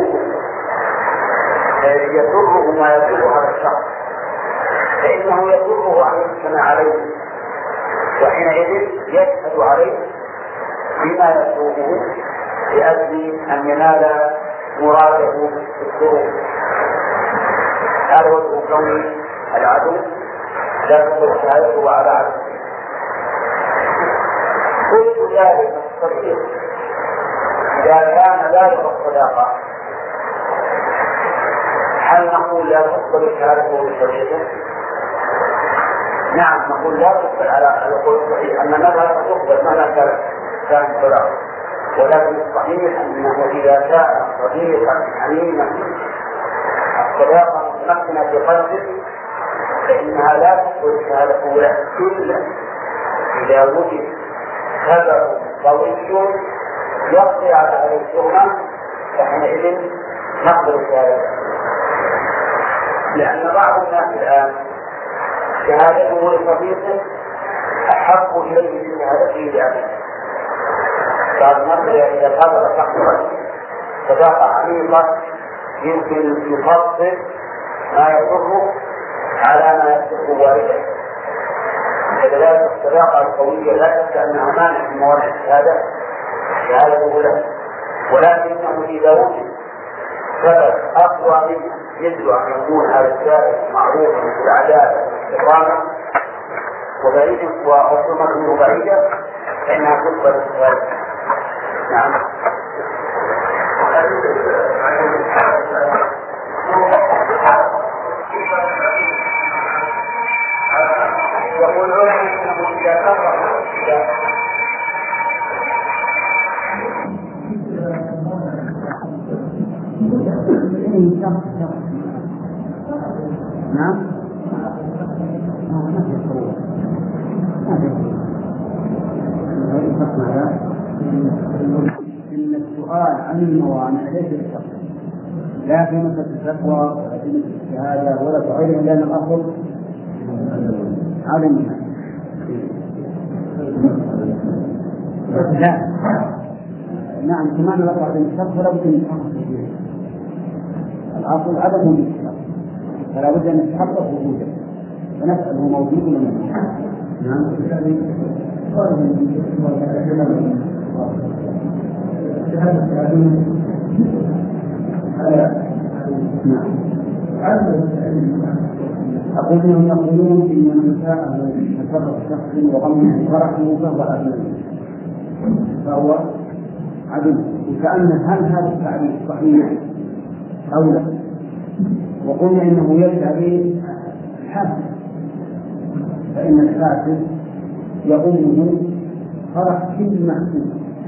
يسره ما يسوء هذا الشخص فإنه يسره أن يحكم عليه، وحينئذ يشهد عليه بما يسوءه لأجل أن ينال مراده في الظروف. هذا هو كون العدو لا تقبل شهادته على عدو. كل ذلك الصديق إذا كان ذلك الصداقة هل نقول لا تقبل شهادته بصديقه؟ نعم نقول لا تقبل على القول الصحيح أن ماذا تقبل مهما كان صداقة، ولكن الصحيح أنه إذا كان صديقا حميما الصداقة متمكنة في قلبه فإنها لا تقبل شهادته له إلا إذا وجد سبب قوي يقضي على هذه التهمة فحينئذ نقبل شهادته. لأن بعض الناس الآن شهادته لصديقه أحب إليه من شهادته لأبيه. بعض الناس إذا قابل شخصا صداقة عميقة يمكن يفضل ما يضره على ما يسر والده. كذلك الصداقة القوية لا شك أنها مانع من موانع شهادته له، ولكنه إذا وجد سبب أقوى منه يجب أن يكون هذا السائل معروفا بالعدالة والاستقامة وبعيد وحكمة منه بعيدة فإنها تقبل الشهادة. نعم. يقولون إنه إذا كفر نعم إن السؤال عن الموانع ليس بشرط، لا في مسألة الفتوى ولا في مسألة الشهادة ولا في غيرها، لأن الأصل عدم لا. نعم كمان الأصل عدم الشرط فلا بد من الشرط. الأصل عدم الشرط فلا بد أن يتحقق وجوده، فنسأل هو موجود ولا لا. نعم أقول إنهم يقولون إن النساء تفرق شخص وغمه فرحه فهو عدل، فهو عدل. وكأن هل هذا التعريف صحيح أو لا؟ وقلنا إنه يرد عليه الحاسد، فإن الحاسد يغمه فرح كل محسوس.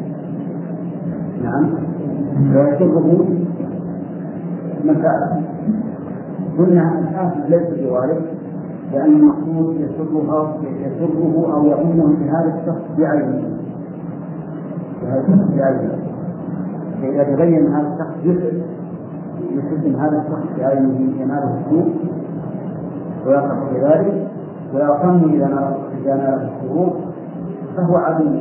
نعم ويسره مساء. قلنا الحاسد ليس بوارث، لأن المقصود يسره أو يغمه بهذا الشخص بعينه، فإذا تبين هذا الشخص يسلم هذا الشخص بعينه يناله السوء ويقع في ذلك، ويقام إذا ناله السرور فهو عدو.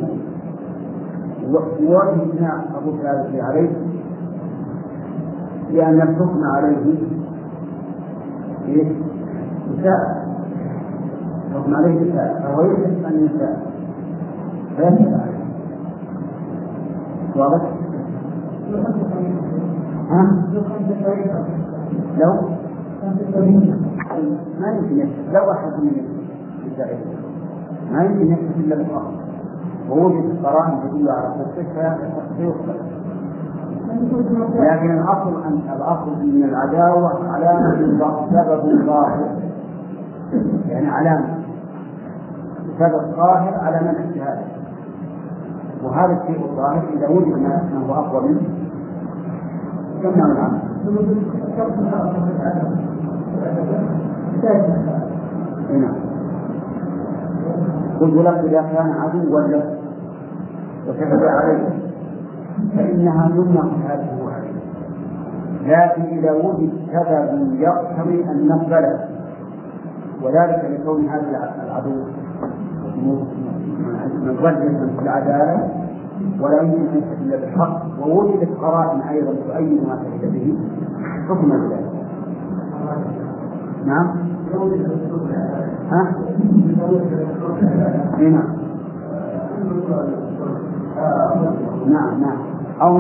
ووجه أبو ثالث عليه لأن الحكم عليه نساء، الحكم عليه نساء، فهو يحب أن نساء فيسأل عليه. واضح؟ لو ما يمكن يحب، لو أحد من النساء ما يمكن يحب إلا بالأرض، ووجد قرائن تدل على خصوصها فيقبل. لكن الأصل من العداوة علامة سبب ظاهر، يعني علامة سبب ظاهر على منع الشهادة، وهذا الشيء الظاهر إذا وجد ما هو أقوى منه يمنع العمل. نعم قلت لك إذا كان عدوا وكذب عليه فإنها يمنع شهادته عليه، لكن إذا وجد سبب يقتضي أن نقبله، وذلك لكون هذا العدو متوجها في العدالة ولا يمكن أن يستدل بالحق، ووجدت قرائن أيضا تؤيد ما شهد به حكم ذلك. نعم نعم أو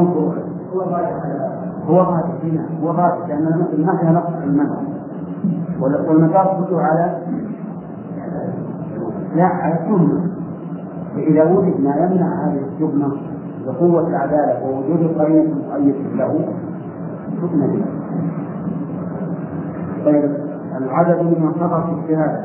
هو غالب لأن ما فيها نقص المنع، والمدار كله على التهمة. فإذا وجد ما يمنع هذه التهمة بقوة العدالة ووجود قرين مؤيد له حكم به. طيب العدد المعتبر في الشهادة،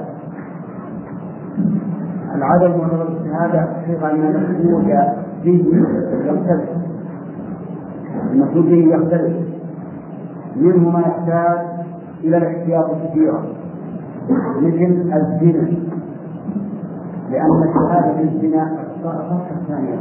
العدد المعتبر في الشهادة حقيقة أن المسؤول به يختلف، المسؤول به يختلف، منه ما يحتاج إلى الاحتياط كثيرا مثل الزنا، لأن الشهادة الزنا صارت ثانية.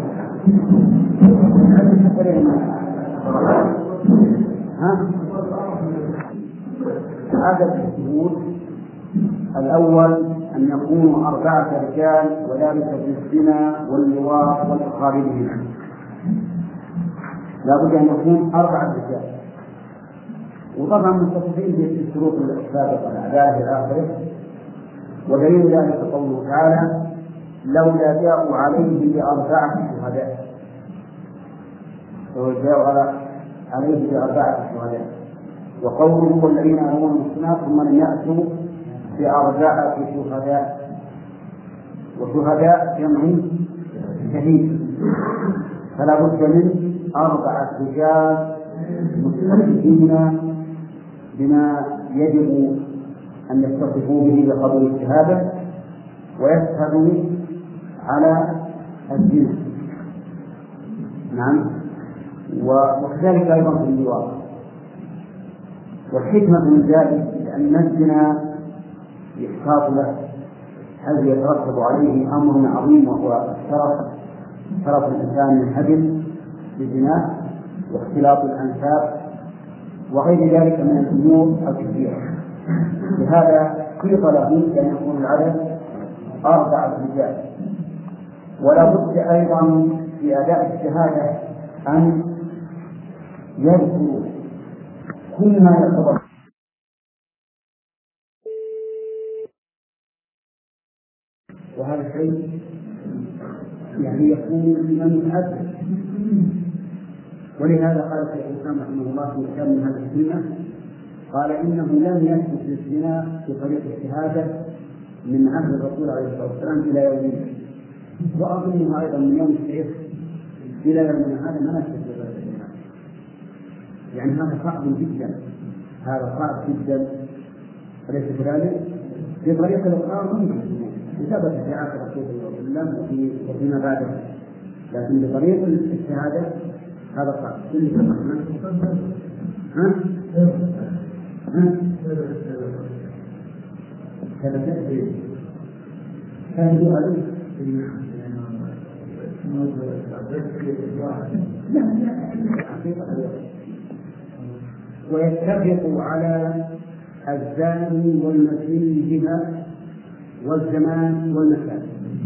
عدد الشهود الأول أن يكونوا 4 رجال، وذلك في الزنا واللواط والإخراج بهما، لا بد أن يكون 4 رجال. وطبعا متصفين بالشروط السابقة العدالة إلى آخره. ودليل ذلك قوله تعالى لولا جاءوا عليه ب4 شهداء، لو جاءوا عليه ب4 شهداء. وقوله والذين يرمون المحصنات ثم لم يأتوا ب4 شهداء، وشهداء جمع شهيد، فلا بد من 4 رجال مستحقين بما يجب أن يتصفوا به بقبول الشهادة ويشهدوا على الزنا. نعم وكذلك أيضا في اللواط. والحكمة من ذلك لأن الزنا يحتاط له، هل يترتب عليه أمر عظيم وهو شرف الإنسان من حدث الزنا واختلاط الأنساب وغير ذلك من الأمور الكثيرة. لهذا قيل له أن يكون العدد 4 رجال. ولا بد أيضا في أداء الشهادة أن يذكروا كل ما يقتضى، وهذا الشيء يعني يكون لمن يتحدث. ولهذا قال الشيخ الإسلام رحمه الله في كتاب من هذه السنة، قال إنه لم يثبت للزنا في طريق الشهادة من عهد الرسول عليه الصلاة والسلام إلى يومنا، وأظنه أيضا من يوم الشيخ إلى يومنا هذا ما نثبت لغير الزنا. يعني هذا صعب جدا، هذا صعب جدا، أليس كذلك؟ في طريق الإقرار ممكن ثبت في عهد الرسول صلى الله عليه وسلم وفيما بعده، لكن بطريق الشهادة هذا صعب. ويتفق على الزاني والمسلم بها والزمان والمكان.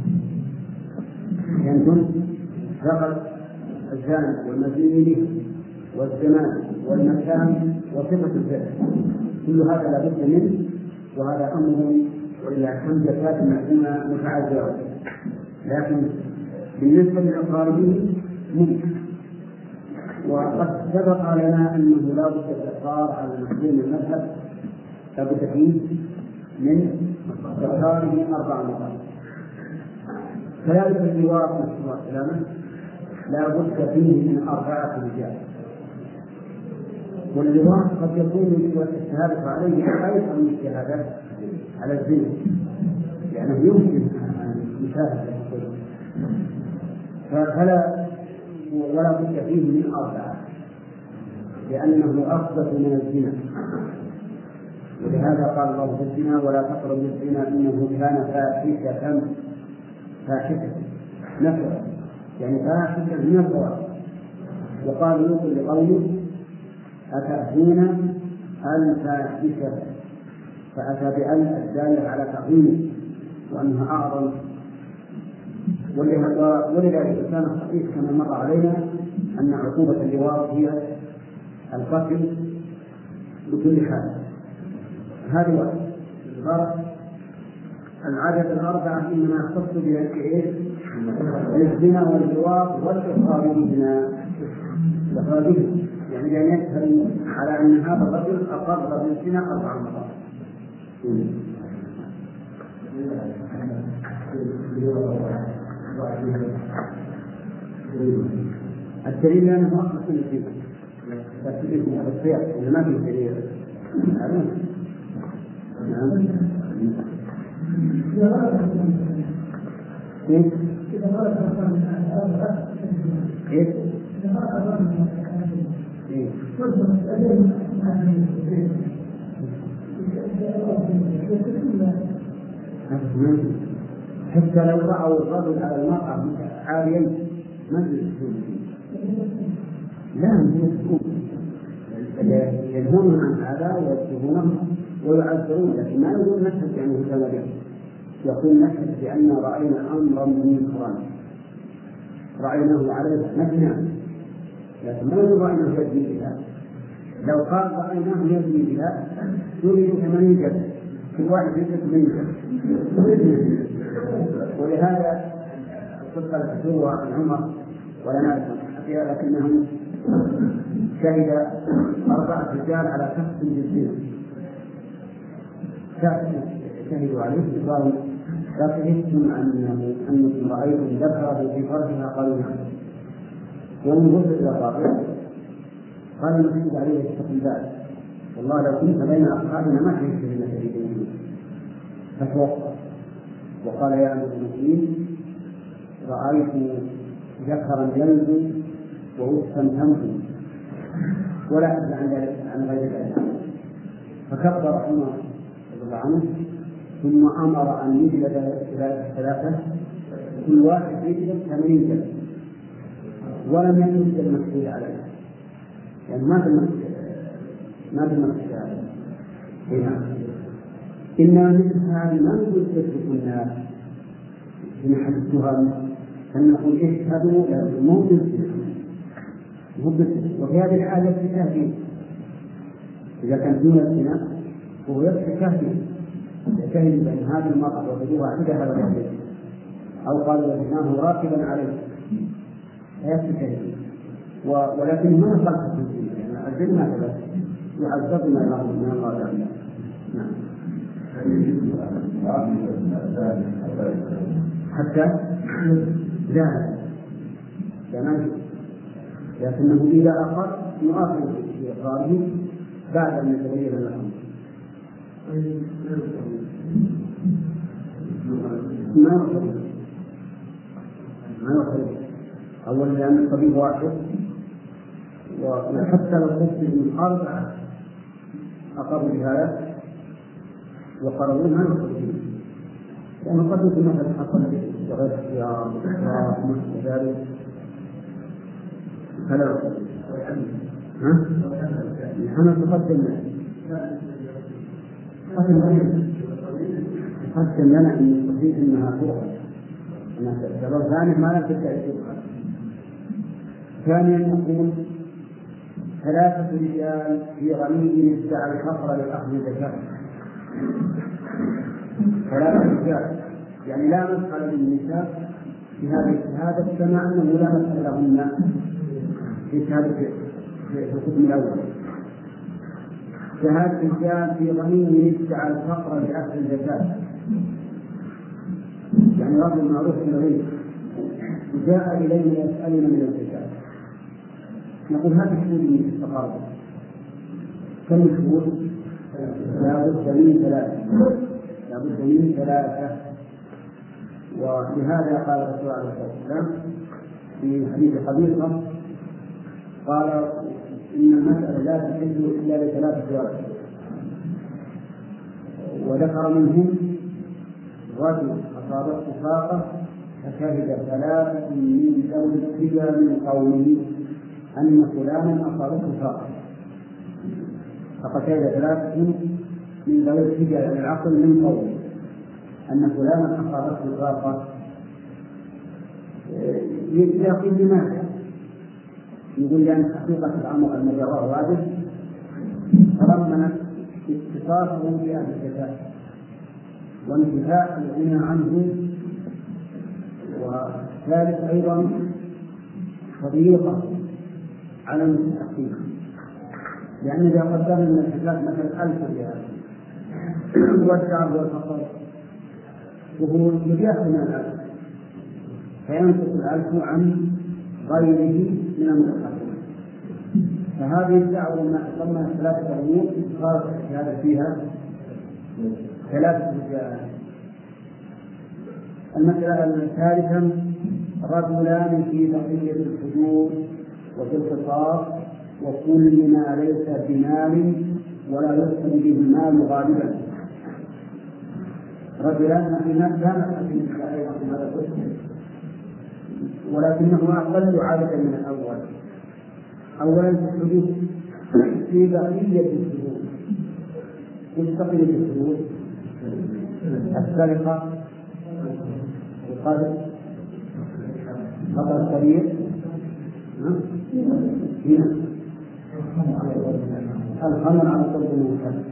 ينتم فقط الزاني والمسلم به والزمان والمكان وصفة الفعل، كل هذا لا بد منه، وهذا أمر ولله الحمد كافٍ مكون متعذرا. لكن بالنسبة للإقرار به ممكن. وقد سبق لنا أنه لا بد الإقرار على مفهوم المذهب لا بد فيه من إقراره 4 مرات. كذلك اللواء نسأل الله السلامة لا بد فيه من 4 رجال. واللواء قد يكون الشهادة عليه أيضا من الشهادة على الزنا، لأنه يمكن أن يشاهد ولا بد فيه من 4 لأنه أخبث من الزنا. ولهذا قال الله في الزنا ولا تقربوا الزنا إنه كان فاحشة نفرا، يعني فاحشة من الفواحش. وقال لوط لقومه أتأتون الفاحشة، فأتى بأل الدالة على تعظيمه وأنها أعظم. ولذلك كان الصحيح كما مر علينا أن عقوبة اللواط هي القتل بكل حال. هذه واحدة. العدد 4 إنما يختص بالزنا واللواط والإقرار به، يعني لأن يشهد على أن هذا الرجل أقر بالزنا 4 مرات. الدليل أنه أخلص من الدين تأكيد الصيام إذا ما في دليل. حتى لو رأوا الرجل على المرأة عاريا ما يجوز، لا ينهون عن هذا ويكتبونه ويعذرون، لكن ما يقول نشهد بأنه كان به، يقول نشهد بأن رأينا أمرا منكرا رأيناه عليه نحن، لكن ما يقول رأيناه يزني بها. لو قال رأيناه يزني بها يريد 80 جلد، كل واحد يجد 80 جلد. ولهذا القصة الحدوة عن عمر ولا نعرف فيها، لكنهم شهد 4 رجال على شخص بالزنا شهدوا عليه قالوا لا تحسن أنكم رأيتم ذكره في فرجها، قالوا نعم. ومن وصل إلى الرابع قال المسجد عليه التقليدات والله لو كنت بين أصحابنا ما كنت بين شهيدين، فتوقف وقال يا أمير المؤمنين رأيت ذكرا ينزل ووسطا تنزل ولا أدري عن غير ذلك. فكبر عمر رضي الله عنه ثم أمر أن يجلد 3 كل واحد يجلد 80 جلد، ولم يجلد المسؤول عليه، يعني ما في ما بالنص الشارع. إنما مثل هذه ما نقول تترك الناس في محل التهم، فنقول اشهدوا مو بالسنة. وفي هذه الحالة يكفي إذا كان دون السنة وهو يكفي كهل بأن هذه المرأة وجدوها عند هذا الرجل أو قالوا وجدناه راكبا عليه فيكفي كهل. ولكن ما خلق الدين يعني الجنة هذا يعذبنا من الله تعالى. نعم. حتى لا لكنه إذا أقر يؤخر في إقراره بعد أن يتغير الأمر. ما يخرج أولا لأن الطبيب واحد، وحتى لو تسجد من أربعة أقروا بهذا وقرروا ما يخرج، لأنه قد يكون مثلا حصل بغير اختيار مثل ذلك فلا أنا تقدم لنا أن يستطيع أنها تؤخذ لو ثاني ما نفسك يتبقى. ثانيا نقول 3 رجال في غني ادعى الفقر لأخذ الزكاة. 3 رجال يعني لا مسألة للنساء في هذه الشهادة كما أنه لا مسألة لهن في شهادة في الحكم الأول. شهادة رجال في غني ادعى الفقر لأخذ الزكاة، يعني رجل معروف بالغيب جاء إلينا يسألنا من الزكاة، نقول هذا شهود من التقارب. كم شهود؟ لا بد من 3. ولهذا قال الرسول عليه الصلاة والسلام في حديث قبيصة قال إن المسألة لا تحل إلا ل3 شهود، وذكر منهم رجل أصابته فاقة فشهد 3 من ذوي الحجى من قومه أن فلانا أصابته فاقة، فقد شهد 3 من ذوي الحجى العقل من قومه أن فلانا أصابته فاقة. يقول لماذا؟ يقول لأن حقيقة الأمر أن جراه واجب تضمنت اتصافه بأهل الزكاة وانتفاء الغنى عنه، وذلك أيضا طريقة على المستحقين، لأن إذا قدمنا من الزكاة مثلا 1000 ريال والشعب والفقر وهو يأخذ من 1000 فينقص 1000 عن غيره من المستحقين. فهذه الدعوة ما تضمن 3 أمور صارت الشهادة فيها 3 رجال. المسألة الثالثة رجلان في بقية الحدود وفي القصاص وكل ما ليس بمال ولا يحسن به المال غالبا. رجلان في كانت ولكنه أقل عادة من الأول. أولا في الحدود في بقية الحدود. في بقية الحدود السرقة، القذف، خطأ الطريق، الخمر على طرق المنكر،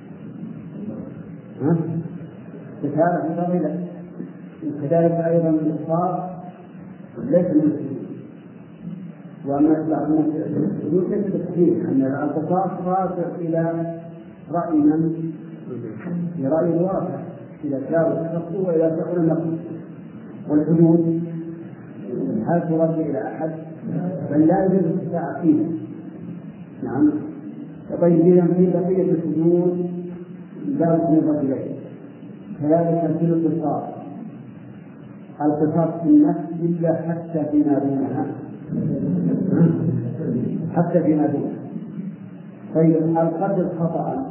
كذلك فضيلة. وكذلك أيضا الإخفاء ليس من الحدود. وأما بعض الحدود ليس بالصحيح أن القصاص راجع إلى رأي من؟ لرأي الواقع إذا كانوا الشخص وإذا كانوا النقص. والحدود هل ترد إلى أحد؟ بل لا يجوز الساعة فيه. نعم. طيب إذا في بقية الحدود لا تنظر إليه. كذلك في القصاص في النفس إلا حتى فيما دونها، حتى فيما دونها. طيب القتل خطأ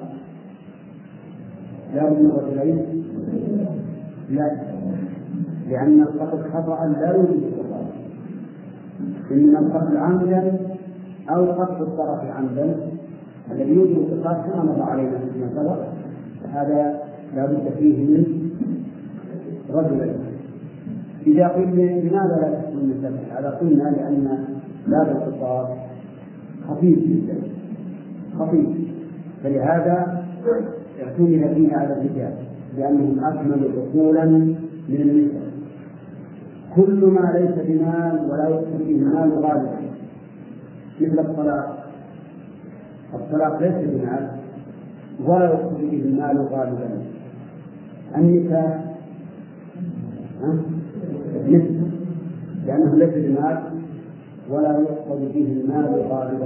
لا ينظر إليه؟ لا، لأن القتل خطأ لا يوجد القصاص. إن القتل عمدا أو قتل الطرف عمدا الذي يوجب القصاص كما مر علينا فيما سبق هذا لا بد فيه من رجل. إذا قلنا لماذا لا تكون المسألة؟ هذا قلنا لأن باب القصاص خفيف جدا خفيف، فلهذا اعتمد فيه على الرجال لأنهم أكمل عقولا من النساء. كل ما ليس بمال ولا يدخل فيه المال غالبا مثل الطلاق ليس بمال ولا يدخل فيه المال غالبا. النكاح نسبة لأنه ليس بمال ولا يدخل فيه المال غالبا.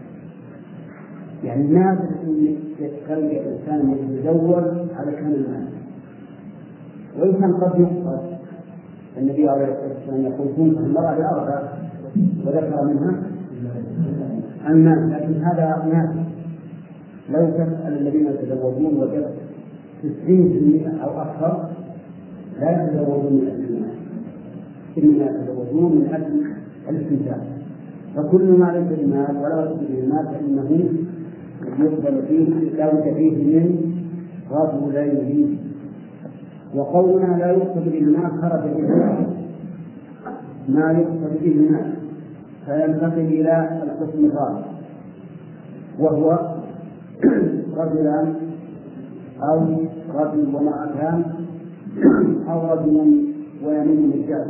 يعني نادر أن يتخلق الإنسان يتزوج على كم المال، وإن كان قد يحصل. النبي عليه الصلاة والسلام يقول كنت المرأة بأربع وذكر منها المال، لكن هذا نادر. لو تسأل الذين يتزوجون وجدت 90% أو أكثر لا يتزوجون من أجل المال، إنما يتزوجون من أجل الاستمتاع. فكل ما ليس بمال ولا يدخل به المال فإنه يقبل فيه لا بد فيه من رجلين. وقولنا لا يدخل به المال خرج به ما يدخل به المال، فينتقل إلى القسم الرابع وهو رجلان أو رجل ومرأتان أو رجل ويمين رجال.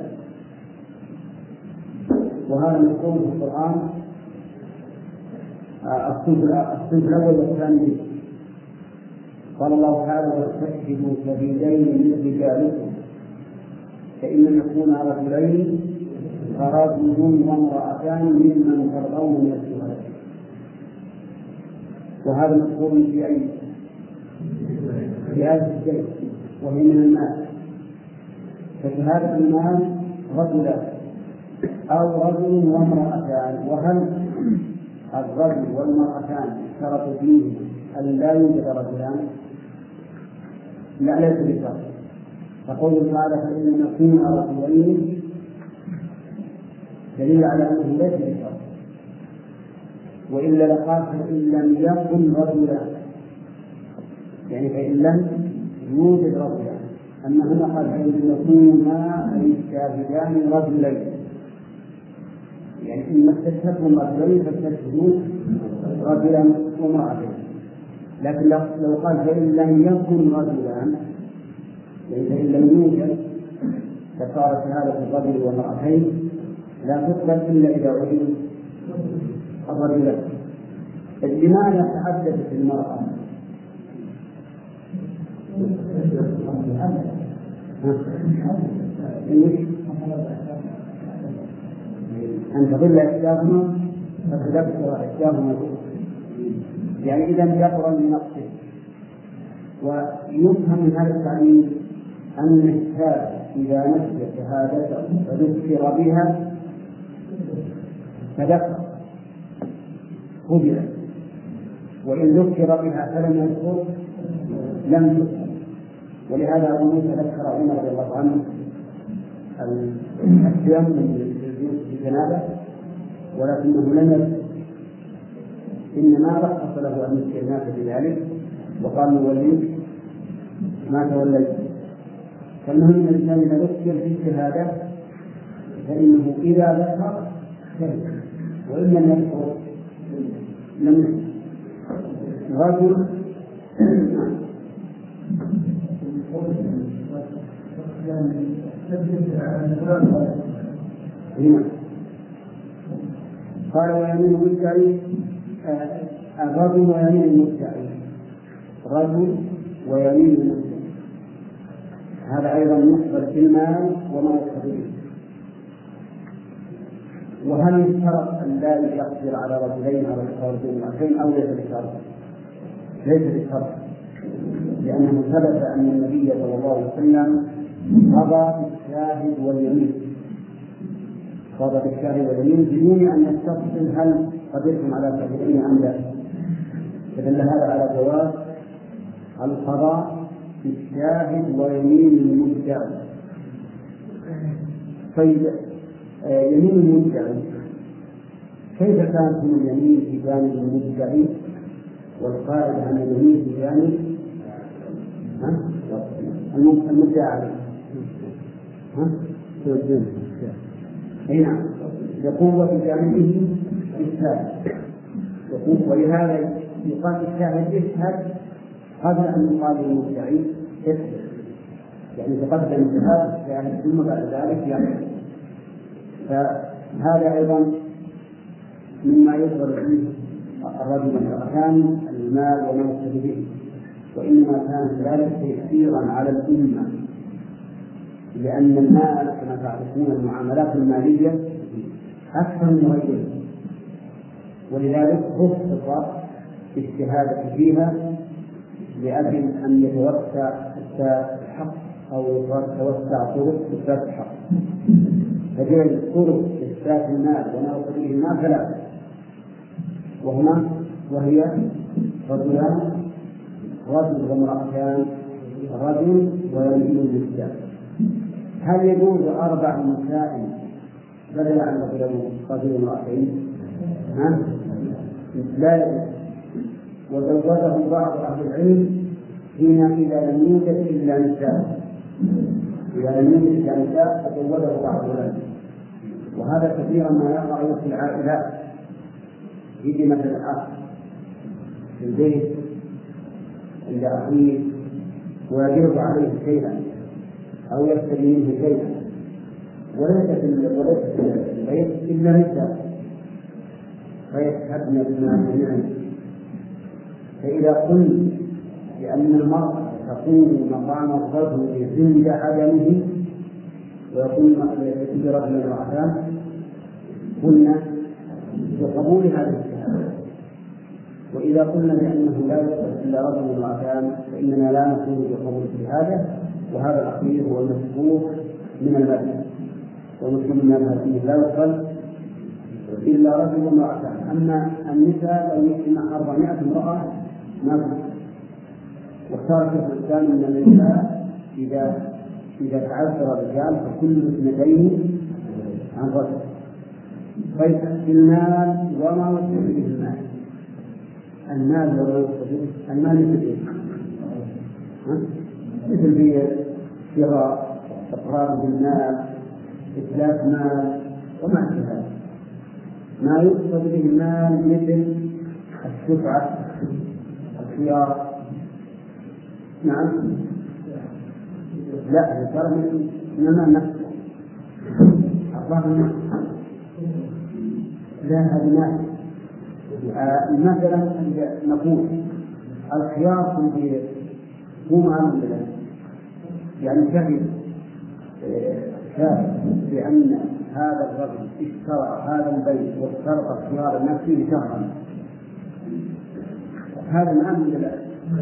وهذا مذكور في القرآن الصنف الأول والثاني. قال الله تعالى واستشهدوا شهيدين من رجالكم فإن لم يكونا رجلين فرجل وامرأتان ممن ترضون من الشهداء. وهذا مذكور في أي في آية الزيت وهي من المال. فشهادة المال رجلان أو رجل وامرأتان. وهل الرجل والمرأتان اشترطوا فيه أن لا يوجد رجلان؟ لا ليس بشرط. فقول تعالى فإن لم يكونا رجلين دليل على أنه ليس بشرط، وإلا لقال فإن لم يكن رجلان، يعني فإن لم يوجد رجلان. أما هنا قال فإن يكونا أي الشاهدان رجلين، يعني إن استشهدتم رجلين فاستشهدوا رجلا وامرأتين. لكن لو قال فإن لم يكن رجلان، يعني فإن لم يوجد فصار شهادة الرجل وامرأتين لا تقبل إلا إذا وجد الرجلان. لماذا تحدثت المرأة؟ أن تضل إحداهما فتذكر إحداهما، يعني إذا يقرن بنقصه. ويفهم من هذا التعليل أن الشاهد إذا نسي شهادته فذكر بها فذكر قبل، وإن ذكر بها فلم يذكر لم يذكر. ولهذا أبو موسى ذكر عمر رضي الله عنه الصيام من الجنابة ولكنه لم يذكر، إنما رخص له أن يذكر الناس بذلك وقال نوليك ما توليت. فالمهم الإنسان إذا ذكر في الشهادة فإنه إذا ذكر شهد، وإن لم يذكر لم يذكر. رجل قال ويمين المدعي الرجل ويمين المدعي، رجل ويمين المدعي هذا أيضا يقبل في المال وما يقتضيه. وهل يشترط أن لا يقدر على رجلين على رجلين أو ليس بشرط؟ ليس بشرط، لأنه ثبت أن النبي صلى الله عليه وسلم قضى بالشاهد واليمين، قضى بالشاهد واليمين بدون أن يستفصل هل قدرتم على تكفيرين أم لا. فدل هذا على جواز القضاء بالشاهد ويمين المدعي. طيب يمين المدعي كيف كانت من اليمين في جانب المدعي والقائد عن اليمين بجانب المدعى عليه. هنا لقوة جانبه الشاهد، ولهذا يقال الشاهد يشهد قبل أن يقال للمدعي يشهد، يعني تقدم الشهادة الشاهد ثم بعد ذلك يشهد. فهذا أيضا مما يظهر فيه الرجل والمرأتان المال وما يقصد به، وإنما كان ذلك تيسيرا على الأمة، لأن المال كما تعرفون المعاملات المالية أكثر من غيرها، ولذلك خصص الشهادة فيها لأجل أن يتوسع الحق أو يتوسع طرق إثبات الحق. فجعل طرق إثبات المال وما يقصد به المال ثلاثة، وهي رجل وامرأتان، رجل ويمين النساء. هل يجوز 4 نساء بدل عن رجل وامرأتين؟ لا يجوز. وزوجه بعض أهل العلم هنا إذا لم يوجد إلا نساء، فزوجه بعض العلم. وهذا كثيرا ما يقع في العائلات، يجي مثل الأخ في البيت عند أخيه ويجرب عليه شيئا أو يشتري منه شيئا، وليس في البيت إلا نساء فيشهدن بما جميعا. فإذا قلت بأن المرأة تقوم مقام الرجل عند عدمه ويقوم برجل وامرأتان، قلنا بقبول هذه الشهادة. وإذا قلنا بأنه لا يقبل إلا رجل وامرأتان فإننا لا نقول بقبول الشهادة، وهذا الأخير هو المشهور من المذهب، ومسلم من المذهب لا يقبل إلا رجل وامرأتان. أما النساء لو يجتمع 400 امرأة ما تقبل. واختار شيخ الإسلام أن النساء إذا تعذر الرجال فكل اثنتين عن رجل. طيب في المال وما يقصد به المال وما يقصد به المال مثل في شراء إقرار بالمال، إتلاف مال وما أشبه. ما يقصد به المال مثل الشفعة، الخيار. نعم، لا يقال من المال نفسه، أقرار لا هذا مثلا نقول الخيار في هو معامل يعني شاهد بأن هذا الرجل اشترى هذا البيت واشترط الخيار نفسه شهرا، هذا معامل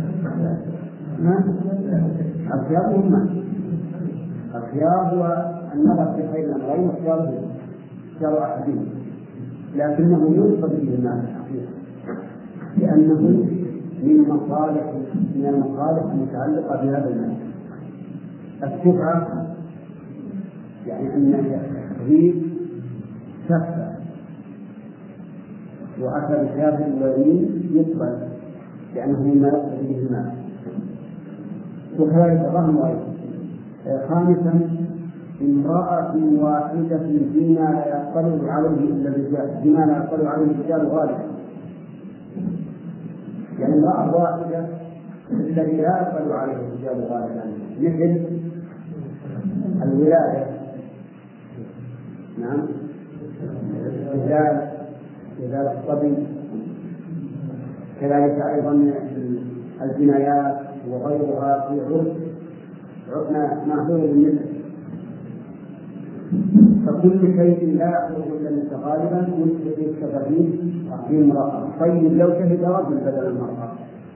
الخيار الخيار هو النظر في خير الأمرين واختيار أحدهما، لكنه يوصف به المال الحقيقي لأنه من المصالح المتعلقة بهذا المال. الشفعة يعني أن التحريف شفع وأتى بشافع ويمين يقبل لأنه مما يقصد به المال. وكذلك الرهن أيضا. خامسا امرأة واحدة فيما لا يطلع عليه إلا الرجال، بما لا يطلع عليه الرجال غالبا، يعني امرأة واحدة الذي لا يطلع عليه الرجال غالبا، مثل الولادة. نعم، إزالة الصبي، كذلك أيضا الجنايات وغيرها في عرف معذور منه. فكل شيء لا يخرج إلا منه غالبا يكتب فيه امرأة. طيب لو شهد رجل بدل المرأة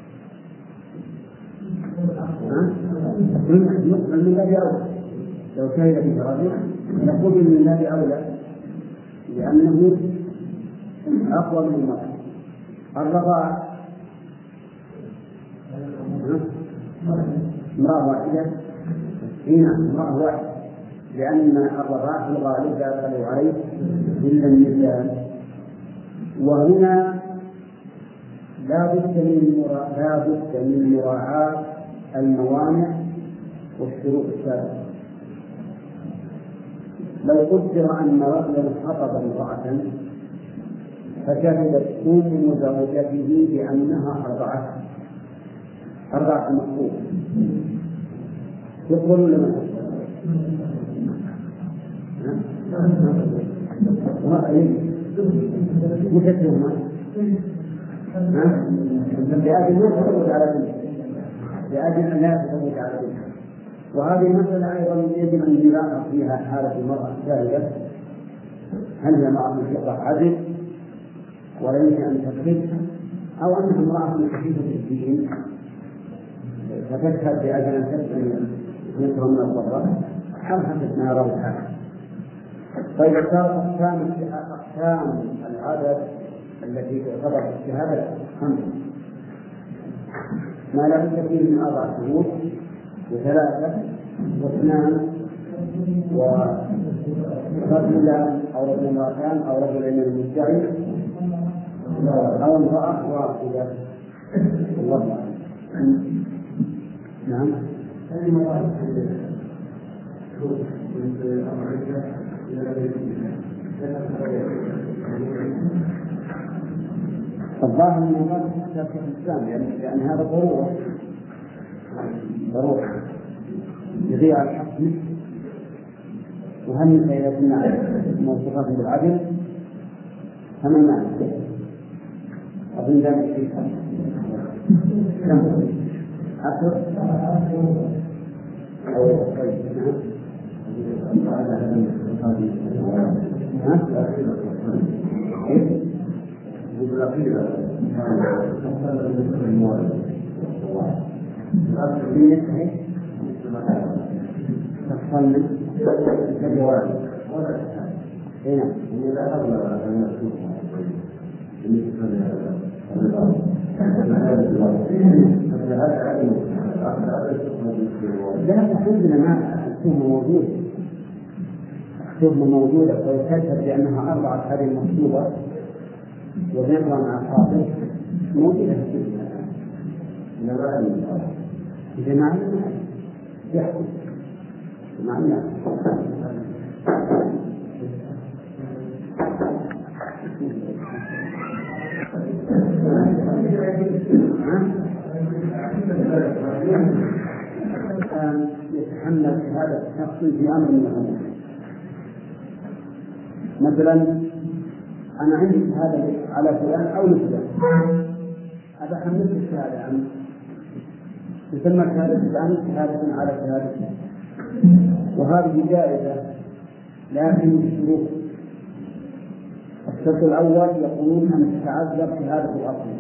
يقبل من باب أولى. لو شهد فيه رجل يقبل من باب أولى لأنه أقوى من المرأة. الرضاع امرأة واحدة، هنا امرأة واحدة، لأن الرضاع في الغالب لا يطلع عليه إلا النساء. وهنا لا بد من مراعاة الموانع والشروط السابقة. لو قدر أن رجلا خطب امرأة فشهدت أم زوجته بأنها أرضعت المخطوب، يقبل ولا ما يقبل؟ لأجل لا تزوج على بنت، لأجل أن لا تزوج على بنت. وهذه المسألة أيضا يجب أن يراعى فيها حالة المرأة الشاهدة، هل هي امرأة مطلقة عدل ولا يمكن أن تكذب، أو أنها امرأة خفيفة الدين فتشهد بأجل أن تسأل مثل من الضرر، أو حسب ما يرى الحاكم. فإذا صارت أقسام العدد التي تعتبر الشهادة 5، ما لا بد فيه من 4 شهود و3 و2 ورجلان أو رجل امرأتان أو رجل من المدعي أو امرأة واحدة. الله أعلم. نعم. الظاهر من الناس حتى في الإسلام، لأن هذا ضرورة يضيع الحق منه. وهم إذا كنا موصوفات بالعدل فما معنى أظن ذلك شيء كم 10 أو طيب. التهمة موجودة ويشهد بأنها 4 هذه المكتوبة وذكرها مع الخاطر موجودة في جماعة يحكم مع الناس. يتحمل هذا الشخص في أمر من الأمور. مثلا أنا عندي شهادة على فلان أو لفلان، هذا حملت الشهادة عنه، تسمى شهادة الآن شهادة على شهادة، وهذه جائزة لكن بشروط. الشرط الأول يقولون أن تتعذر شهادة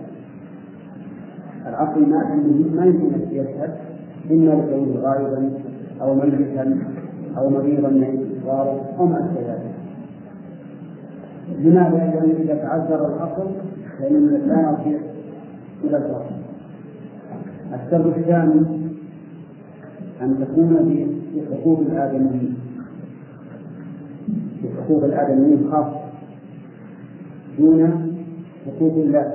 العقل ما يمكن أن يشهد إما لكونه غائبا أو ميتا أو مريضا من إصراره أو ما أشبه ذلك. لماذا؟ لأن إذا تعذر العقل فإن لا يرجع إلى الفرق. الشرط الثاني أن تكون بحقوق الآدميين خاصة دون حقوق الله،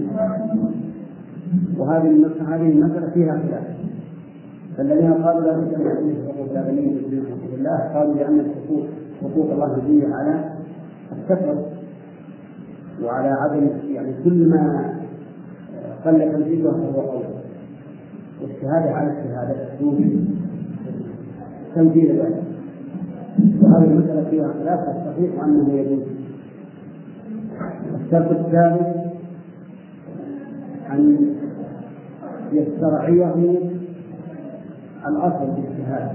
وهذه المسألة فيها خلاف. فالذين قالوا لا بد من حقوق الآدميين بدون حقوق الله قالوا لأن حقوق الله مبنية على الكفر وعلى عدم، يعني كل ما قل تنفيذه فهو قول، والشهادة على الشهادة تكون تنفيذ ذلك. وهذه المسألة فيها خلاف، الصحيح أنه يجوز. الشرط الثالث أن يسترعيه الأصل في الشهادة،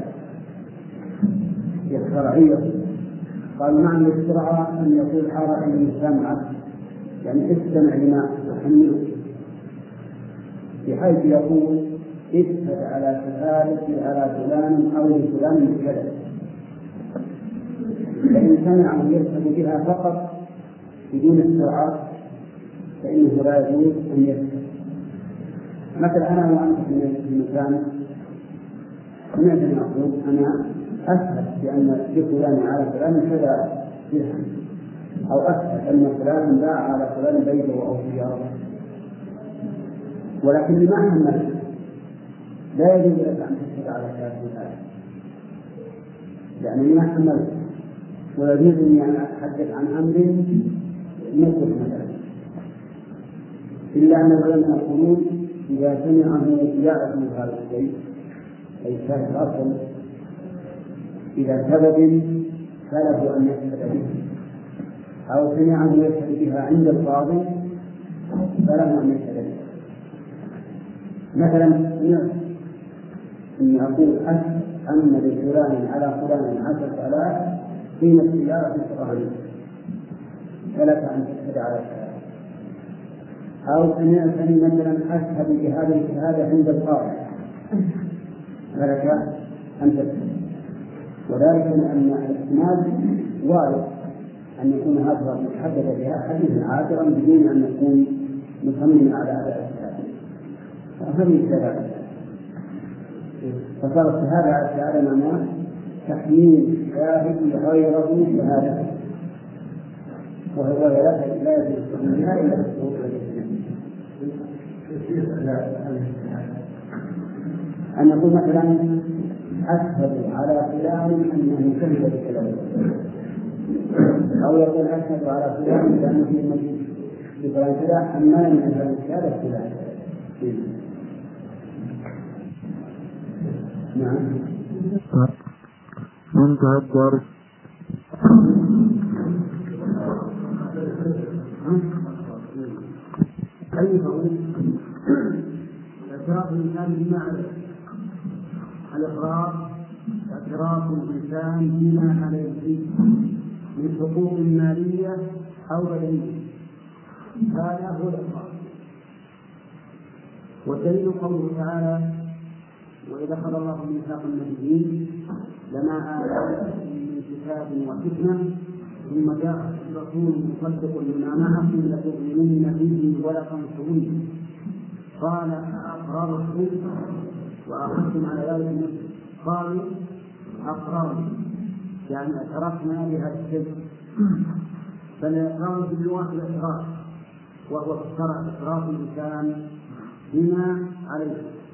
يسترعيه. قال معنى الاسترعاء أن يقول حرى الإنسان عنه، يعني استمع لما تحمله، بحيث يقول اشهد على شهادتي على فلان أو لفلان كذا، فإن سمع يشهد بها فقط بدون استرعاء فإنه لا يجوز أن يشهد. مثلا أنا وأنت في مكان سمعت من أقول أنا أشهد بأن فلان على فلان كذا درهم، أو أشهد أن فلان باع على فلان بيته أو سيارته، ولكن لما حملت لا يجوز لك أن تشهد على شهادة هذا، لأن لما حملت ويجوزني أن أتحدث عن أمر مثل مثلا، إلا أن العلماء يقولون إذا سمعه يعرف هذا الشيء أي شاهد الأصل إذا سبب فله أن يشهد به، أو سمعه يشهد بها عند القاضي فله أن يشهد به. مثلا سمعت أن أقول أن لفلان على فلان 10,000 قيمة السيارة الفرعونية فلك أن تشهد على الشهادة. أو سمعتني مثلا أشهد بهذه الشهادة عند القاضي فلك أن تشهد. وذلك لأن الاحتمال وارد أن يكون هذا تحدث بها حديثا عابرا بدون أن يكون مصمما على أداء الشهادة، فهذه الشهادة. فصار الشهادة على الشهادة معناه تحميل شاهد غيره شهادته، وهو لا يجوز منها إلا بالشهود والإسلام. أن يقول مثلا أشهد على فلان أنه شهد بكلامه، أو يقول أشهد على فلان لأنه في المجلس بفلان كذا حملني من هذه الشهادة فلان. نعم. انتهى الدرس. أيضا اعتراف الإنسان بالمعرفة، الإقرار اعتراف الإنسان بما عليه من حقوق مالية أو بدنية، هذا هو الإقرار. والدليل قوله تعالى: وإذا أخذ الله ميثاق النبيين لما آتاكم من كتاب وحكمة ثم جاء رسول مصدق لما معكم لتؤمنن به ولتنصرنه قال أقررتم وأخذتم على ذلك. قالوا أقررنا يعني اعترفنا بهذا الشيء. فالإقرار باللغة الإقرار، وهو في الشرع إقرار الإنسان بما عليه.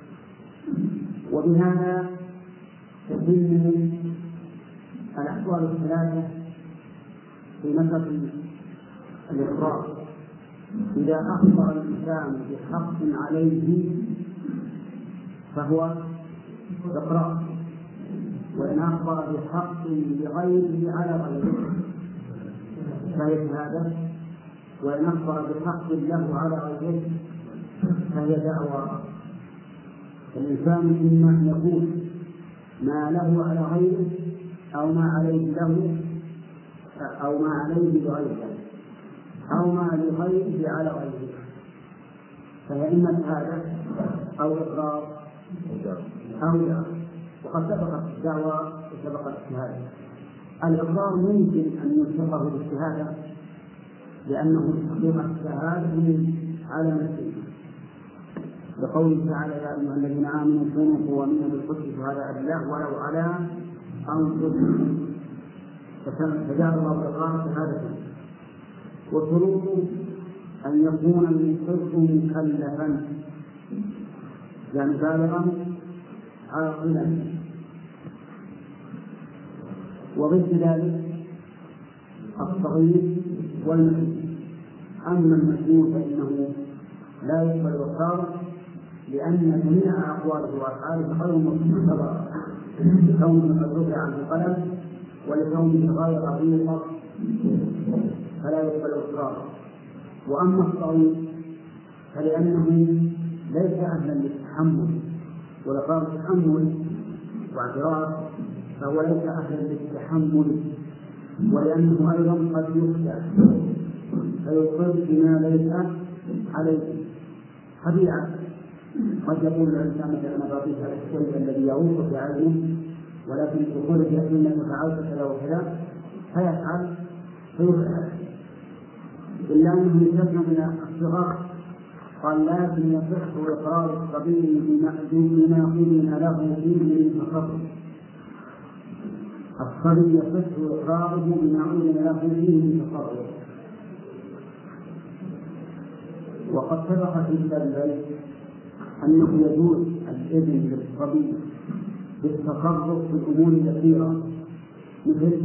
وبهذا تتم الأحوال الثلاثة في مسألة الإقرار. إذا أخبر الإنسان بحق عليه فهو إقرار، وإن أخبر بحق لغيره على غيره فهي شهادة، وإن أخبر بحق له على غيره فهي دعوى. الإنسان إما أن يقول ما له على غيره أو ما عليه له، أو ما عليه لغيره، أو ما لغيره على غيره، فهي إما شهادة أو إقرار أو دعوة. وقد سبقت الدعوة وسبقت الشهادة. الإقرار ممكن أن يلحقه بالشهادة لأنه حقيقة الشهادة على نفسه، لقوله تعالى: يا أيها الذين آمنوا كونوا قوامين بالقسط شهداء لله ولو على أنفسهم، فجعل الله الإقرار شهادة. وشروطه أن يكون المقر مكلفا يعني بالغا عاقلا، وضد ذلك الصغير والمجنون. أما المجنون فإنه لا يقبل إقراره، لأن جميع أقواله وأفعاله غير مستقرة، لكونه قد رفع عن القلم ولكونه غير عقيقة فلا يقبل إقراره. وأما الصغير فلأنه ليس أهلا للتحمل، وإقرار التحمل واعتراف فهو ليس أهلا للتحمل، ولأنه أيضا قد يخدع فيقر بما ليس عليه طبيعة. قد يقول الإنسان مثلا: أنا هذا الشيء الذي يعوق في عينه، ولكن تقول إنك فعلت كذا وكذا فيفعل فيفعل. إلا أنه يستثنى من الصغار، قال: لكن يصح إقرار الصبي بناقض له فيه من تصرف. الصبي يصح إقراره بناقض له فيه من تصرف. وقد سبق في كتاب البيت أنه يجوز الإذن للصبي بالتصرف في الأمور اليسيرة مثل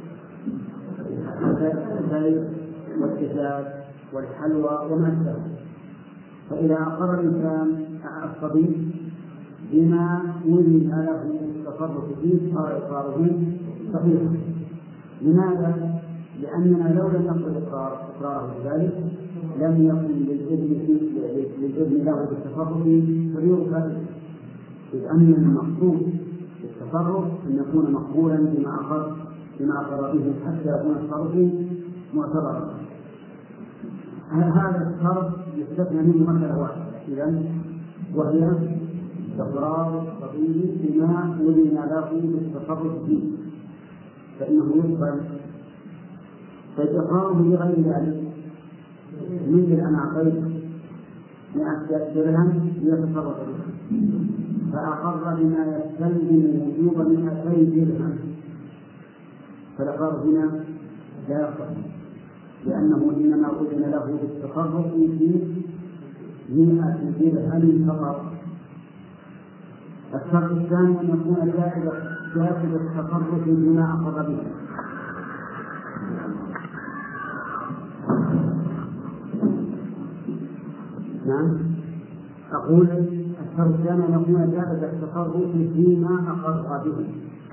البيع والكتاب والحلوى وما أشبه. فإذا أقر الإنسان الصبي بما أذن له التصرف فيه صار إقراره صحيحا. لماذا؟ لأننا لو لم نقل إقراره بذلك لم يكن للإذن له بالتصرف سبيل فائدة، إذ أن المقصود بالتصرف أن يكون مقبولا بما أقر به حتى يكون التصرف معتبرا. هذا التصرف يستثنى منه مسألة واحدة إذن، وهي إقرار الصبي بما أذن له بالتصرف فيه فإنه يقبل. فإقراره بغير ذلك مثل أن أعطيت 100 درهم ليتصرف بها فأقر بما يستلزم وجوب 200 درهم، فالإقرار هنا لا يقبل، لأنه إنما أذن له بالتصرف في 100 درهم فقط. الشرط الثاني أن يكون جائز التصرف بما أقر به. نعم، أقول الشرط الثاني أن يكون جائز التصرف فيما أقر به.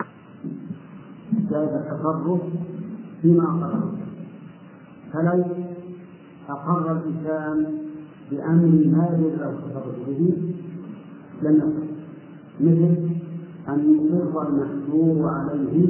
جائز التصرف فيما أقر به، فلو أقر الإنسان بأمر ما يجوز له التصرف به لم يقر، مثل أن يقر المحجور عليه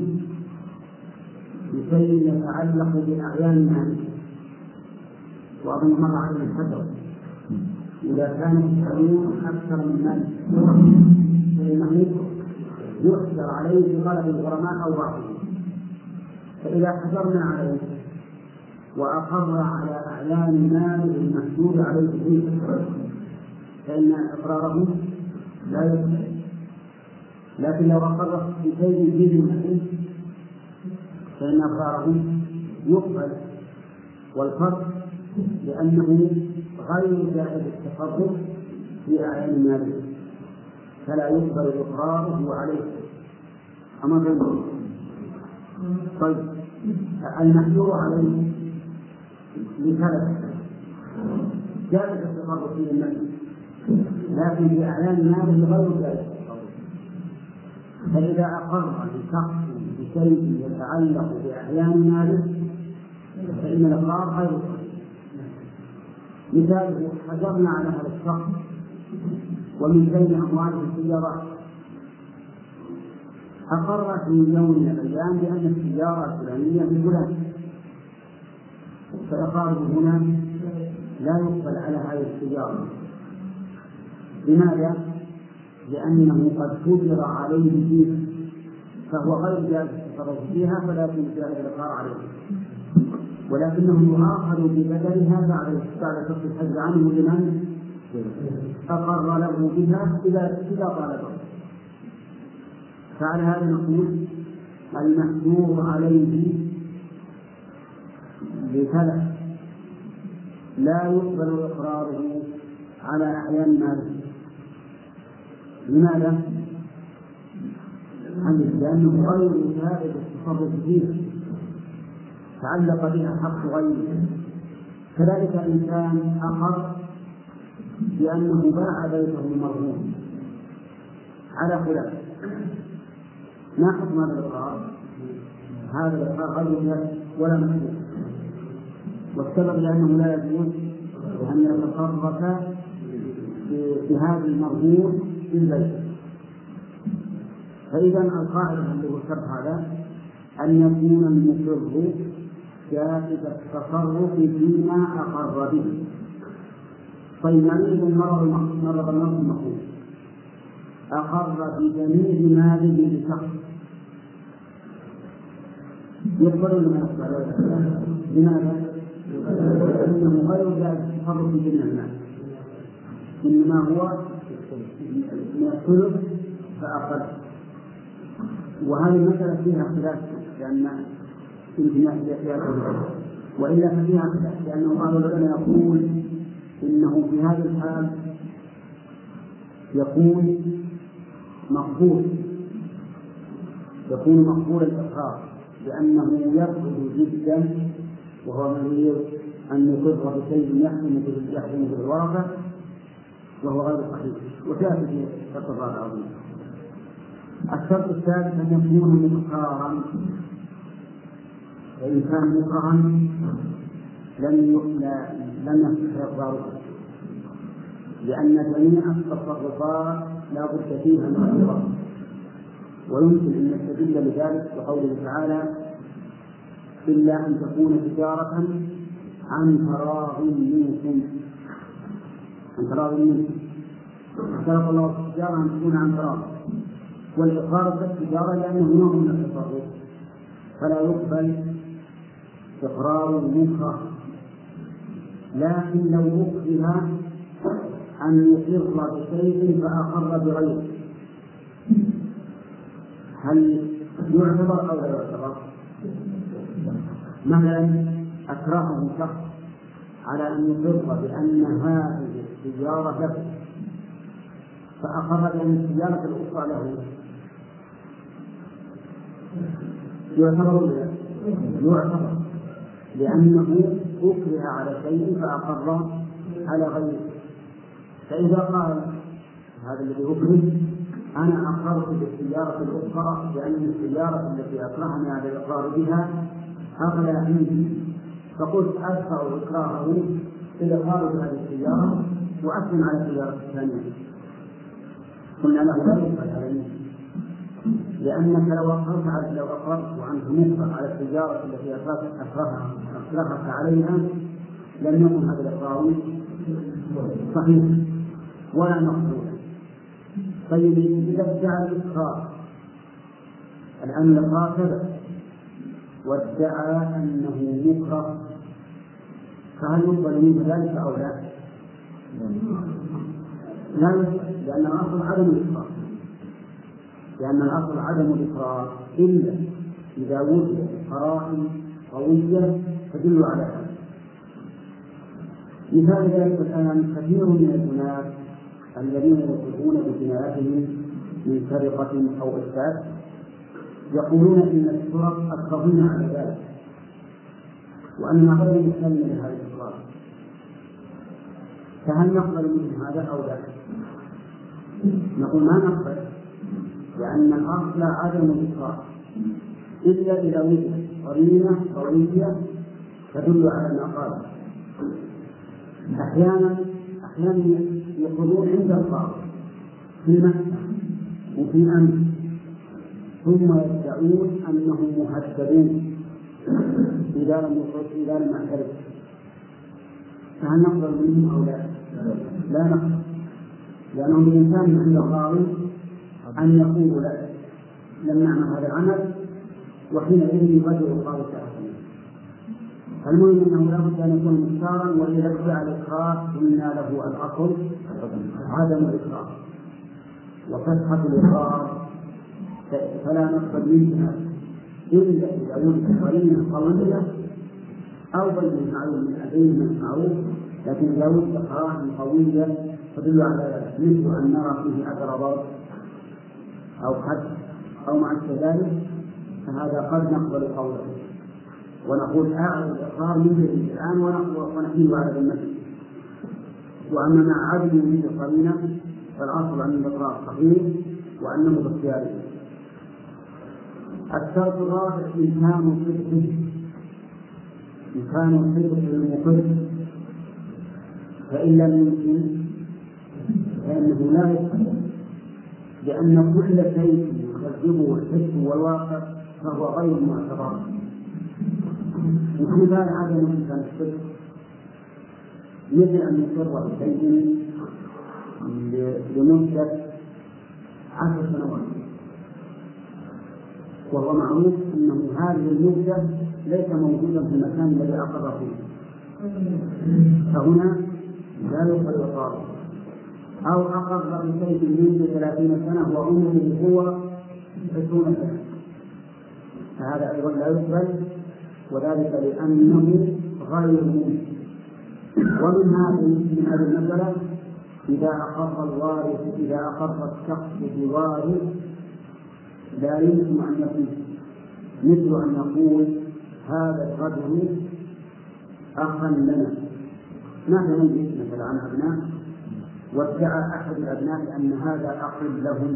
بشيء يتعلق بأعيان المالك، وأظن مر عليه الحجر إذا كان الحريم أكثر من مالك فإنه يؤثر عليه بطلب الغرماء أو بعضهم. فإذا حجرنا عليه وأقر على أعيان ماله المحجور عليه فيه فإن إقراره لا يقبل. لكن لو أقر بشيء فيه المحجور فإن إقراره يقبل، والفرق لأنه غير جائز التصرف في أعيان ماله فلا يقبل إقراره عليه. أما غيره طيب المحجور عليه لثلاث جائز التصرف في المال، لكن في أعيان ماله غير جائز التصرف. فإذا أقر لشخص بشيء يتعلق بأعيان ماله فإن الإقرار غير صحيح. مثاله حجرنا على هذا الشخص ومن بين أمواله السيارات، أقر في يوم من الأيام بأن السيارة الفلانية من فلان، فإقراره هنا لا يقبل على هذه السيارة. لماذا؟ لأنه قد فجر عليه فيها فهو غير جائز التصرف فيها فلا يكون جائز الإقرار عليه، ولكنه يؤاخذ ببدلها بعد فصل الحج عنه لمن أقر له بها إذا طالبه. فعلى هذا نقول المحجور عليه بثلاث لا يقبل إقراره على أعيان ماله. لماذا؟ لأنه غير جائز التصرف فيها تعلق بها حق غيره. كذلك إنسان آخر بأنه باع بيته المرهون على خلاف، ما حكم هذا الإقرار؟ هذا الإقرار غير جائز ولا محجور، والسبب لأنه لا يجوز أن يتصرف بهذا المرهون في البيت. فإذا القاعدة التي ذكرت هذا أن يكون المقر جائز التصرف فيما أقر به. طيب مريض مرض المقصود أقر بجميع ماله لشخص يقبل ولا ما يقبل؟ لماذا؟ لأنه غير جائز التصرف في جميع المال، إنما هو من الثلث فأقل. وهذه المسألة فيها خلاف لأن وإلا ففيها خلاف لأنه بعض العلماء يقول إنه في هذا الحال يكون مقبول الإقرار لأنه يبعد جدا، وهو من يريد أن يقر بشيء يحكم به الورقة وهو غير صحيح، وتأتي في الشرط الرابع. الشرط الثالث أن يكون مقرارا، وإن كان مكرها لم يصح إقراره، لأن جميع التصرفات لا بد فيها من الإقرار. ويمكن أن نستدل بذلك بقوله تعالى: إلا أن تكون تجارة عن فراغ منكم. خلق الله التجارة أن تكون عن فراغ، والإقرار بالتجارة لأنه نوع من التصرف، فلا يقبل إقرار مكره. لكن لو مكره أن يقر بشيء فأقر بغيره، هل يعتبر أو لا يعتبر؟ مثلا أكرهه شخص على أن يقر بأن هذه السيارة له، فأقر بأن السيارة الأخرى له، يعتبر لأنه أكره على شيء فأقر على غيره. فإذا قال هذا الذي أكره: أنا أقررت بالسيارة الأخرى لأن السيارة التي أكرهني على الإقرار بها أغلى عندي، فقلت أدفع إقراره بالإقرار بهذه السيارة وأثنى على السيارة الثانية، قلنا له لا يقبل عليه، لأنك لو أقررت وأنت مكره على السيارة التي أكرهك عليها لم يكن هذا الإقرار صحيح ولا مقبول. طيب إذا ادعى الإقرار، الآن الإقرار ثبت وادعى أنه مكره، فهل يقبل منه ذلك أو لا؟ لا يقبل، لأن الأصل عدم الإقرار إلا إذا وجد قرائن قوية تدل على هذا. مثال ذلك الآن كثير من الناس الذين يقولون بجناياتهم من سرقة أو إفساد يقولون إن الشرط أكرهون على ذلك، وأننا غير مسلمين لهذا الإقرار، فهل نقبل منه هذا أو لا؟ نقول ما نقبل، لأن الأصل عدم الإقرار إلا إذا وجد قرينة قوية تدل على ما قال. أحيانا يقولون عند القاضي في محكمة وفي أمن، ثم يدعون أنهم مهددون إذا لم يعترف، فهل نقبل منهم أو لا؟ لا نقبل، لأنه الإنسان عند القاضي أن يقول لا لم نعمل هذا العمل، وحينئذ يبدل القاضي شرعا. المهم أنه لا بد أن يكون مختارا، وإذا ادعى الإقرار قلنا له الأصل عدم الإقرار، وفتحة الإقرار فلا نقبل منها إلا إذا وجد قرينة قوية أو بين المعروف، لكن إذا وجد قرائن قوية تدل على مثل أن نرى فيه أثر ضرب أو حد أو مع ذلك، فهذا قد نقبل قوله ونقول أعلى الإقرار من جديد الآن ونحيل على ذمته. وأما مع عدم من القرينة فالأصل أن الإقرار صحيح وأنه باختياره. الشرط الرابع إمكان صدق المقر، فإن لم يمكن فإنه لا يقبل، لأن كل شيء يكذبه الحس والواقع فهو غير معتبر. مثال عدم إمكان الصدق مثل أن يقر بشيء لمدة 10 سنوات، وهو معروف أنه هذه المدة ليس موجودا في المكان الذي أقر فيه، فهنا لا يقبل إقراره. أو أقر بشيء منذ 30 سنة وعمره هو 20 سنة، فهذا أيضا لا يقبل، وذلك لأنه غير ممكن. ومن هذه المسألة إذا أقر الشخص بوارث لا يمكن أن يكون، مثل أن يقول هذا الرجل أخا لنا، مثلا مثل عن أبناء، وادعى أحد الأبناء أن هذا أخ لهم،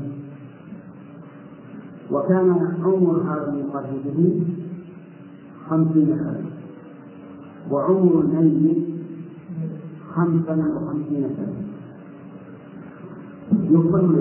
وكان عمر هذا المقرر به 50 سنة وعمر الميت 55 سنة، يقبل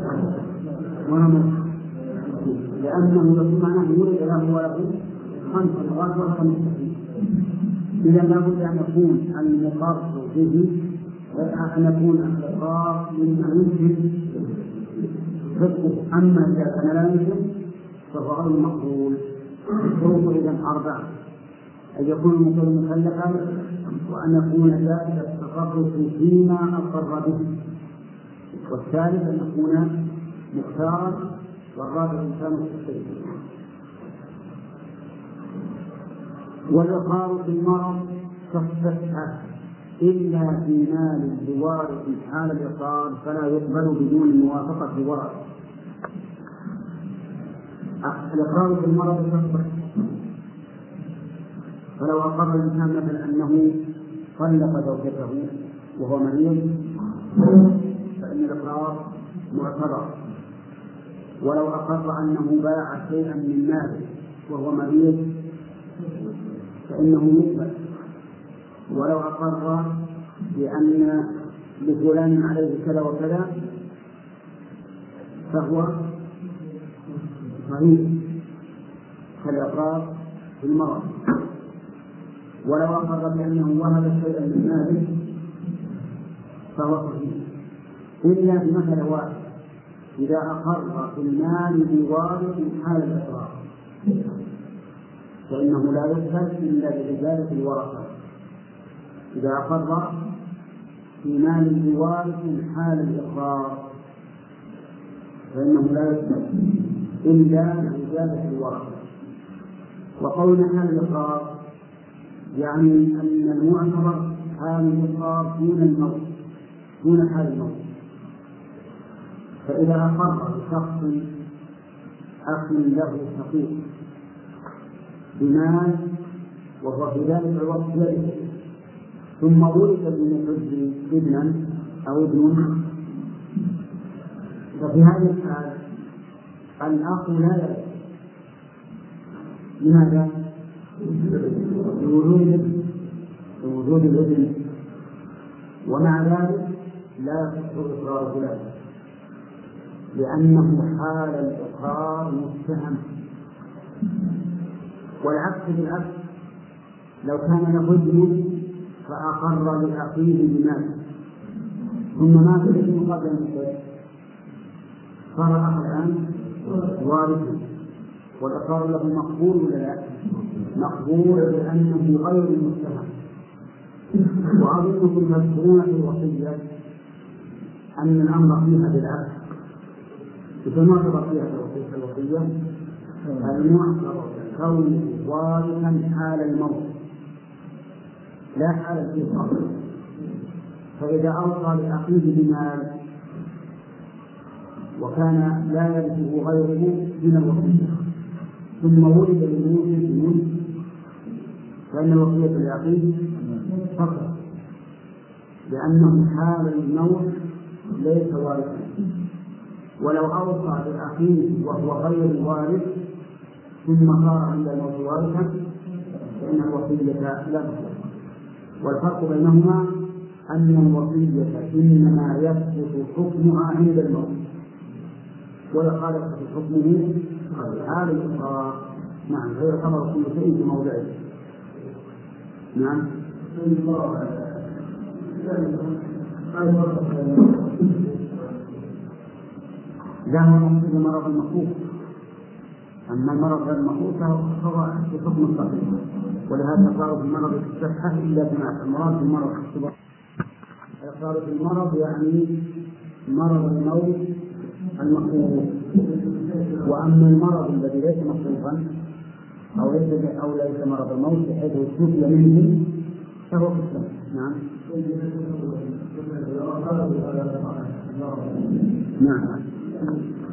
لأنه يكون معناه يولد له وله 5 مرات و5. إذا لابد أن يكون المقرر به أن يكون الإقرار مما يمكن فقه، أما إذا كان لا يمكن فهو غير مقبول. الشروط إذن 4: أن يكون المقر مكلفا، وأن يكون ذلك التصرف فيما أقر به، والثالث أن يكون مختارا، والرابع إنسان التشريع. والإقرار في المرض كالصحة إلا في مال بوارث حال الإقرار فلا يقبل بدون موافقة الورث. الإقرار في المرض كالصحة، فلو أقر الإنسان مثلا أنه طلق زوجته وهو مريض فإن الإقرار معتبر، ولو أقر أنه باع شيئا من ماله وهو مريض فإنه يقبل، ولو أقر بأن لفلان عليه كذا وكذا فهو صحيح كالإقرار في المرض. ولو أقر بأنه وهب شيئا من ماله فهو صحيح، إلا بمثل واحد: إذا أقر في المال بوارث حال الإقرار فإنه لا يقبل إلا بإجازة الورثة. إذا أقر في مال بوارث حال الإقرار فإنه لا يقبل إلا بإجازة الورثة. وقولنا حال الإقرار يعني أن المعتبر حال الإقرار دون الموت، دون حال الموت. فإذا أقر بشخص أخ له شقيق بمال وهو في ذلك الوقت يرث، ثم ولد من الحج ابنا أو ابن، ففي هذه الحال الأخ لا يرث. لماذا؟ لوجود الابن، ومع ذلك لا يصح إقرار له لأنه حال الإقرار متهم. والعكس بالعكس، لو كان له ابن فأقر لأخيه بمال ثم مات الابن قبل الموت صار الأخ الآن وارثا، والإقرار له مقبول ولا لا؟ مقبول لأنه غير متهم. وأظنكم تذكرون في الوصية أن الأمر فيها بالعكس، بما فيها في الوصية المعتبر كونه وارثا حال الموت لا حال الإقرار. فإذا أوصى لأخيه بمال وكان لا يرثه غيره من الوصية ثم ولد لموت فإن الوصية لأخيه فقط، لأنه حال الموت ليس وارثا. ولو أوصى لأخيه وهو غير وارث ثم صار عند الموت وارثا فإن الوصية لا تصح. والفرق بينهما أن الوصية إنما يثبت حكمها عند الموت، ولا يثبت حكمه حال الإقرار. نعم، فيعتبر كل شيء في موضعه. نعم. لا نقصد مرض المخوف، أما المرض غير المخوف فهو في حكم الصحيح، ولهذا قالوا في المرض في الصحة إلا بما المرض في المرض في الصبر. قالوا في المرض يعني مرض الموت المخوف، وأما المرض الذي ليس مخوفا أو ليس مرض الموت بحيث شفي منه فهو في الصحة. نعم. نعم.